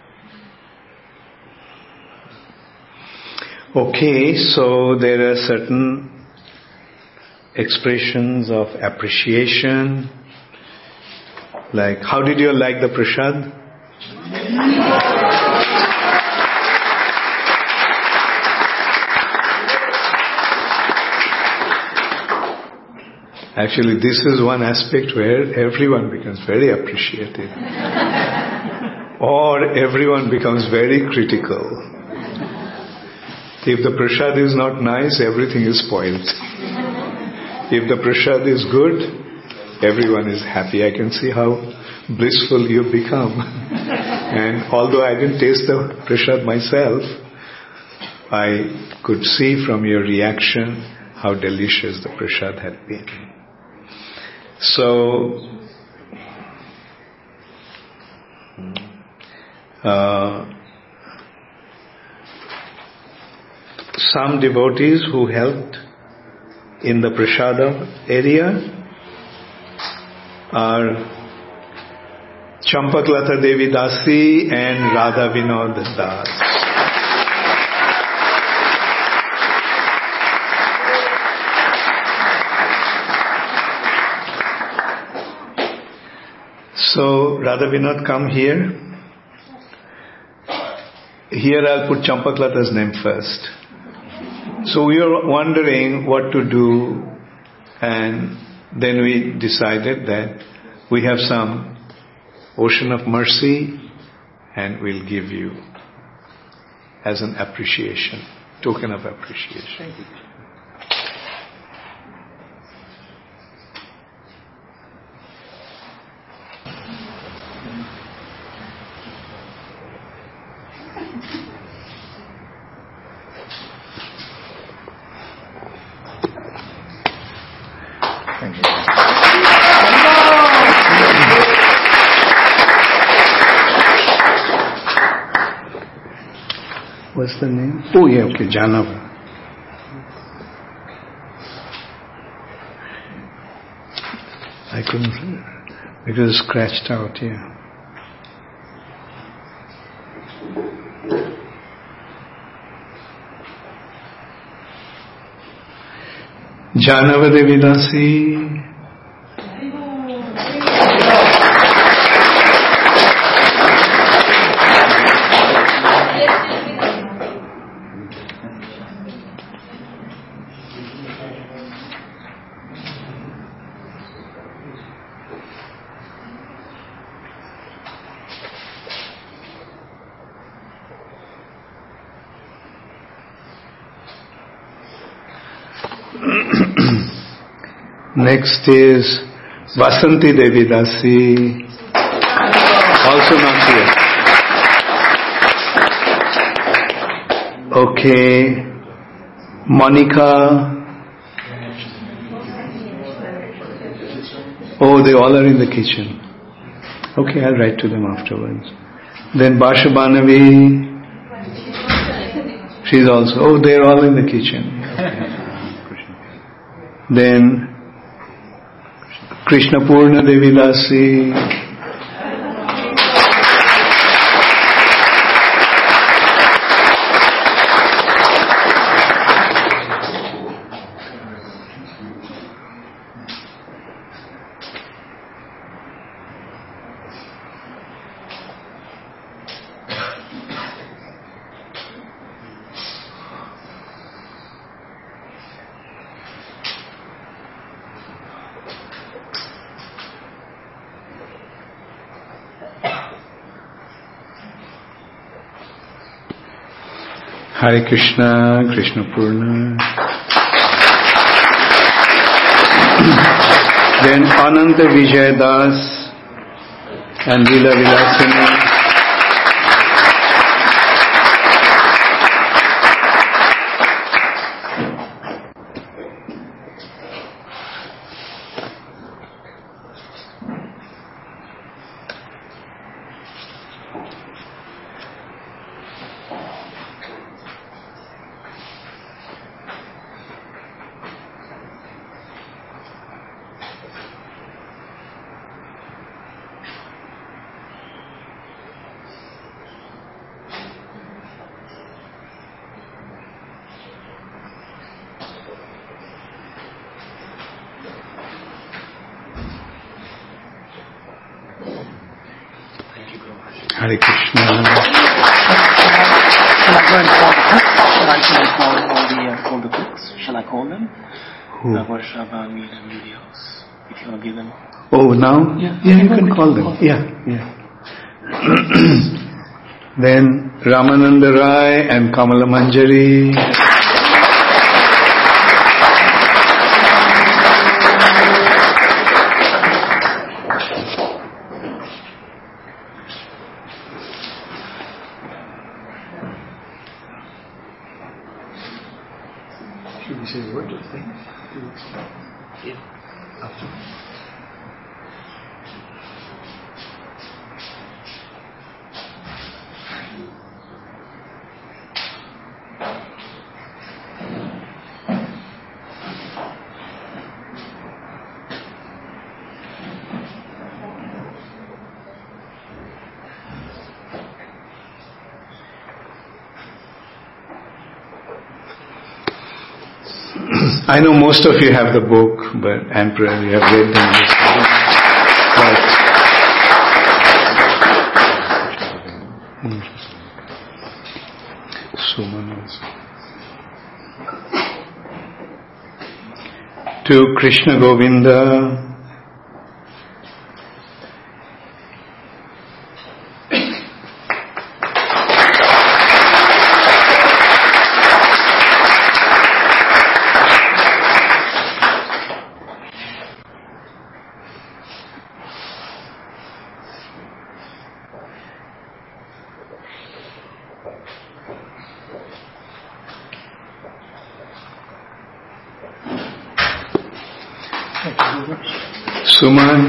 Okay, so there are certain expressions of appreciation, like, how did you like the prasad? Actually, this is one aspect where everyone becomes very appreciative. Or everyone becomes very critical. If the prasad is not nice, everything is spoiled. If the prasad is good, everyone is happy. I can see how blissful you've become. And although I didn't taste the prasad myself, I could see from your reaction how delicious the prasad had been. So, uh, some devotees who helped in the prasadam area are Champaklata Devi Dasi and Radha Vinod Das. So, Radha Vinod, come here. Here I'll put Champaklata's name first. So we were wondering what to do, and then we decided that we have some ocean of mercy and we'll give you as an appreciation, token of appreciation. What's the name? Oh yeah, okay, Janava. I couldn't, it was scratched out, yeah. Janava Devi Dasi. Next is Vasanti Devi Dasi, also not here. Okay, Monica. Oh, they all are in the kitchen. Okay, I'll write to them afterwards. Then Basha Banavi, she's also, oh, they're all in the kitchen. Then Krishna Purna Devi Dasi. Hare Krishna, Krishna Purna. Then Ananta Vijay Das and Leela Vilasini. Hare Krishna. Shall I go and call the books? Shall I go and call all the, uh, all the books? Shall I call them? Who? The Varshabha Media videos. If you want to give them. Oh, now? Yeah, yeah you can call them. Call yeah, yeah. Then Ramananda Rai and Kamala Manjari. Should we say a word, do you think? Yeah. After. I know most of you have the book, but Emperor, you have read them this but hmm. Suman also. To Krishna Govinda, Suman,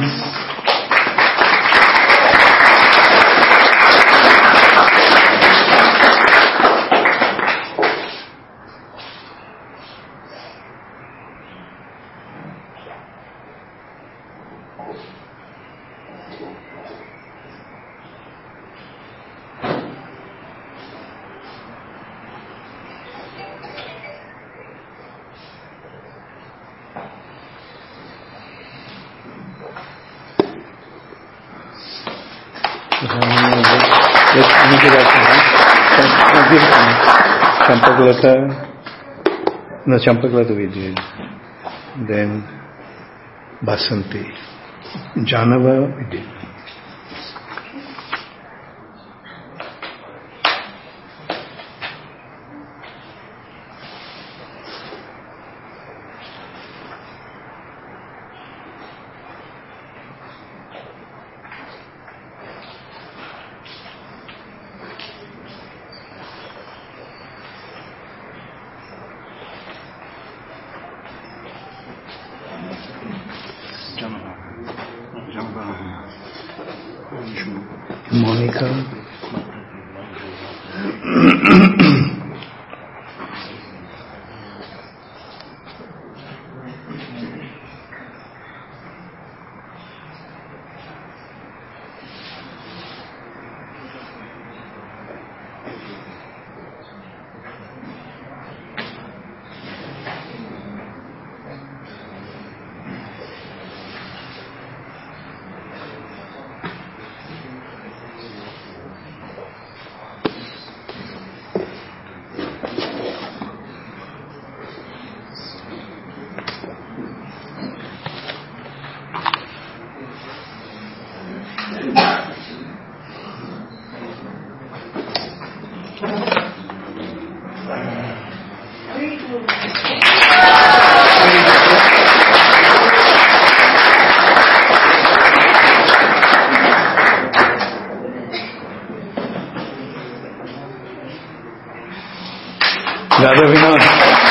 Champaglata, no, Champaglata we did. Then Basanti. Janava we did. Monica. Radha Vinod.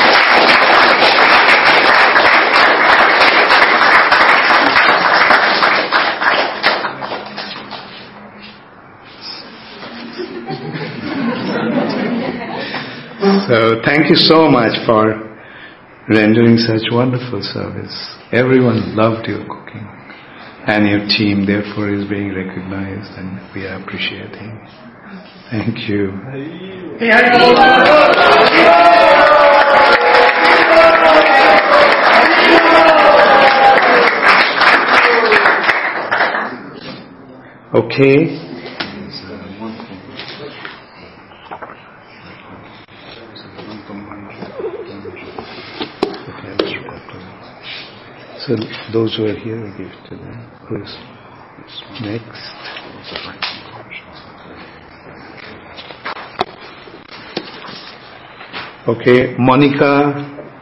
So thank you so much for rendering such wonderful service. Everyone loved your cooking, and your team therefore is being recognized, and we are appreciating. Thank you. Okay. So those who are here, I give to them. Who is next? Okay, Monica.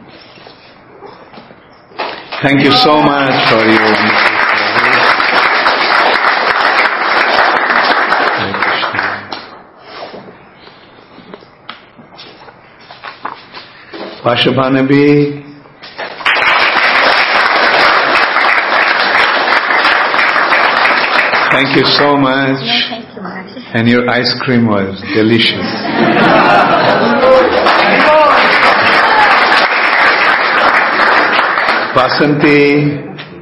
Thank you so much for your wonderful service. Vashabhanabi. Thank you so much. No, thank you, Maharaj. And your ice cream was delicious. Vasanti.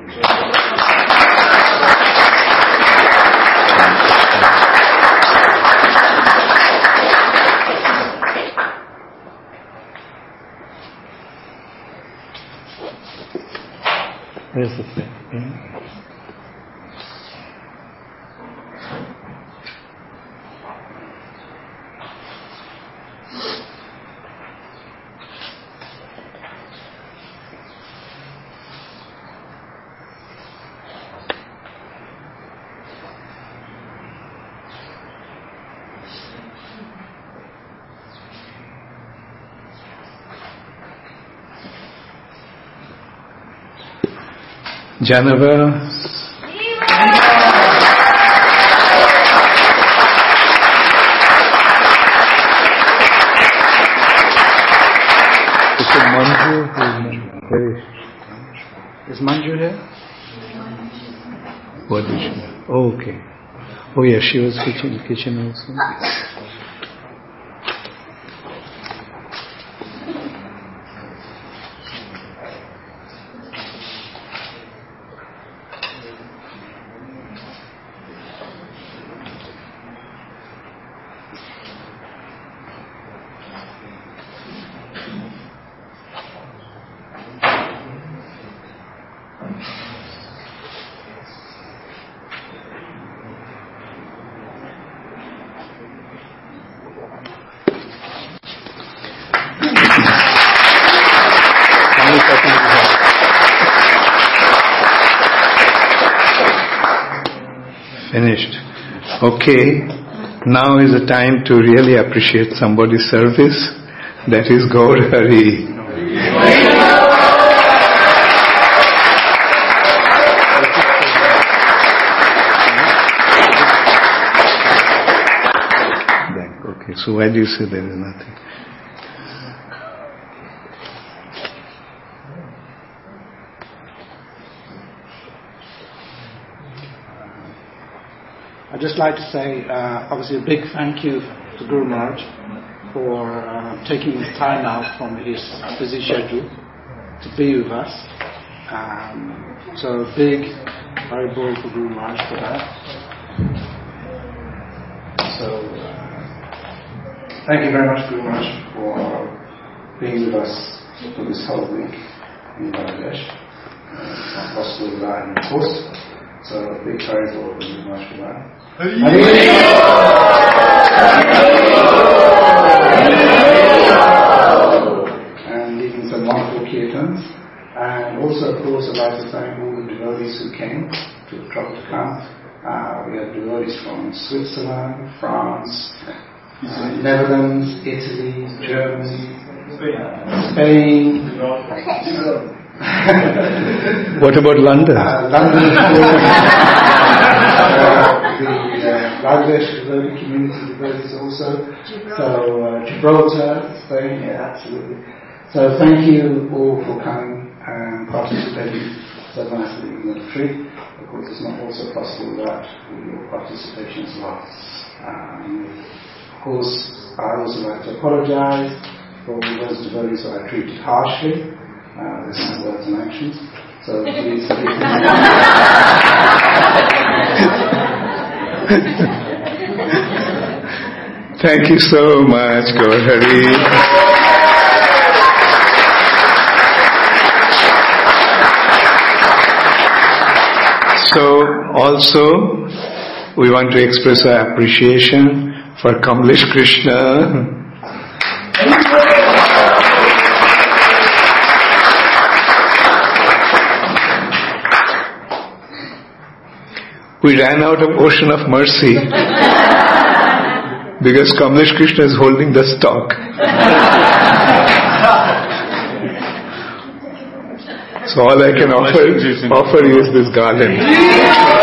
Where's the pen? Yeah. Janava. Is it Manju? Where is she? Is Manju here? What is she? Oh, okay. Oh yeah, she was kitchen kitchen also. Finished. Okay, now is the time to really appreciate somebody's service. That is Gaur Hari. Okay, so why do you say there is nothing? I'd just like to say, uh, obviously, a big thank you to Guru Maharaj for uh, taking his time out from his busy schedule to be with us. Um, so, a big Haribol for Guru Maharaj for that. So, uh, thank you very much, Guru Maharaj, for being with us for this whole week in Bangladesh. Uh, it's not possible without any course. So, a big Haribol for Guru Maharaj for that. And leading some wonderful kirtans. And also, of course, I'd like to thank all the devotees who came to the Tropicana camp. Uh, we had devotees from Switzerland, France, uh, Netherlands, Italy, Germany, uh, Spain. What about London? Uh, London, of course. uh, the uh, Bangladesh devotee community devotees also. So uh, Gibraltar, Spain, yeah, absolutely. So thank you all for coming and participating so nicely in the retreat. Of course, it's not also possible without your participation as well. Um, of course, I also like to apologize for those devotees who I treated harshly. Uh, with my words and actions. So please forgive me. Thank you so much, Gaur Hari. So also we want to express our appreciation for Kamlesh Krishna. We ran out of Ocean of Mercy because Kamlesh Krishna is holding the stock. So all I can offer, offer you is this garland.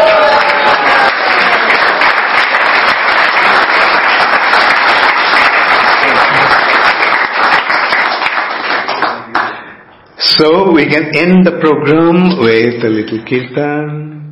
So we can end the program with a little kirtan.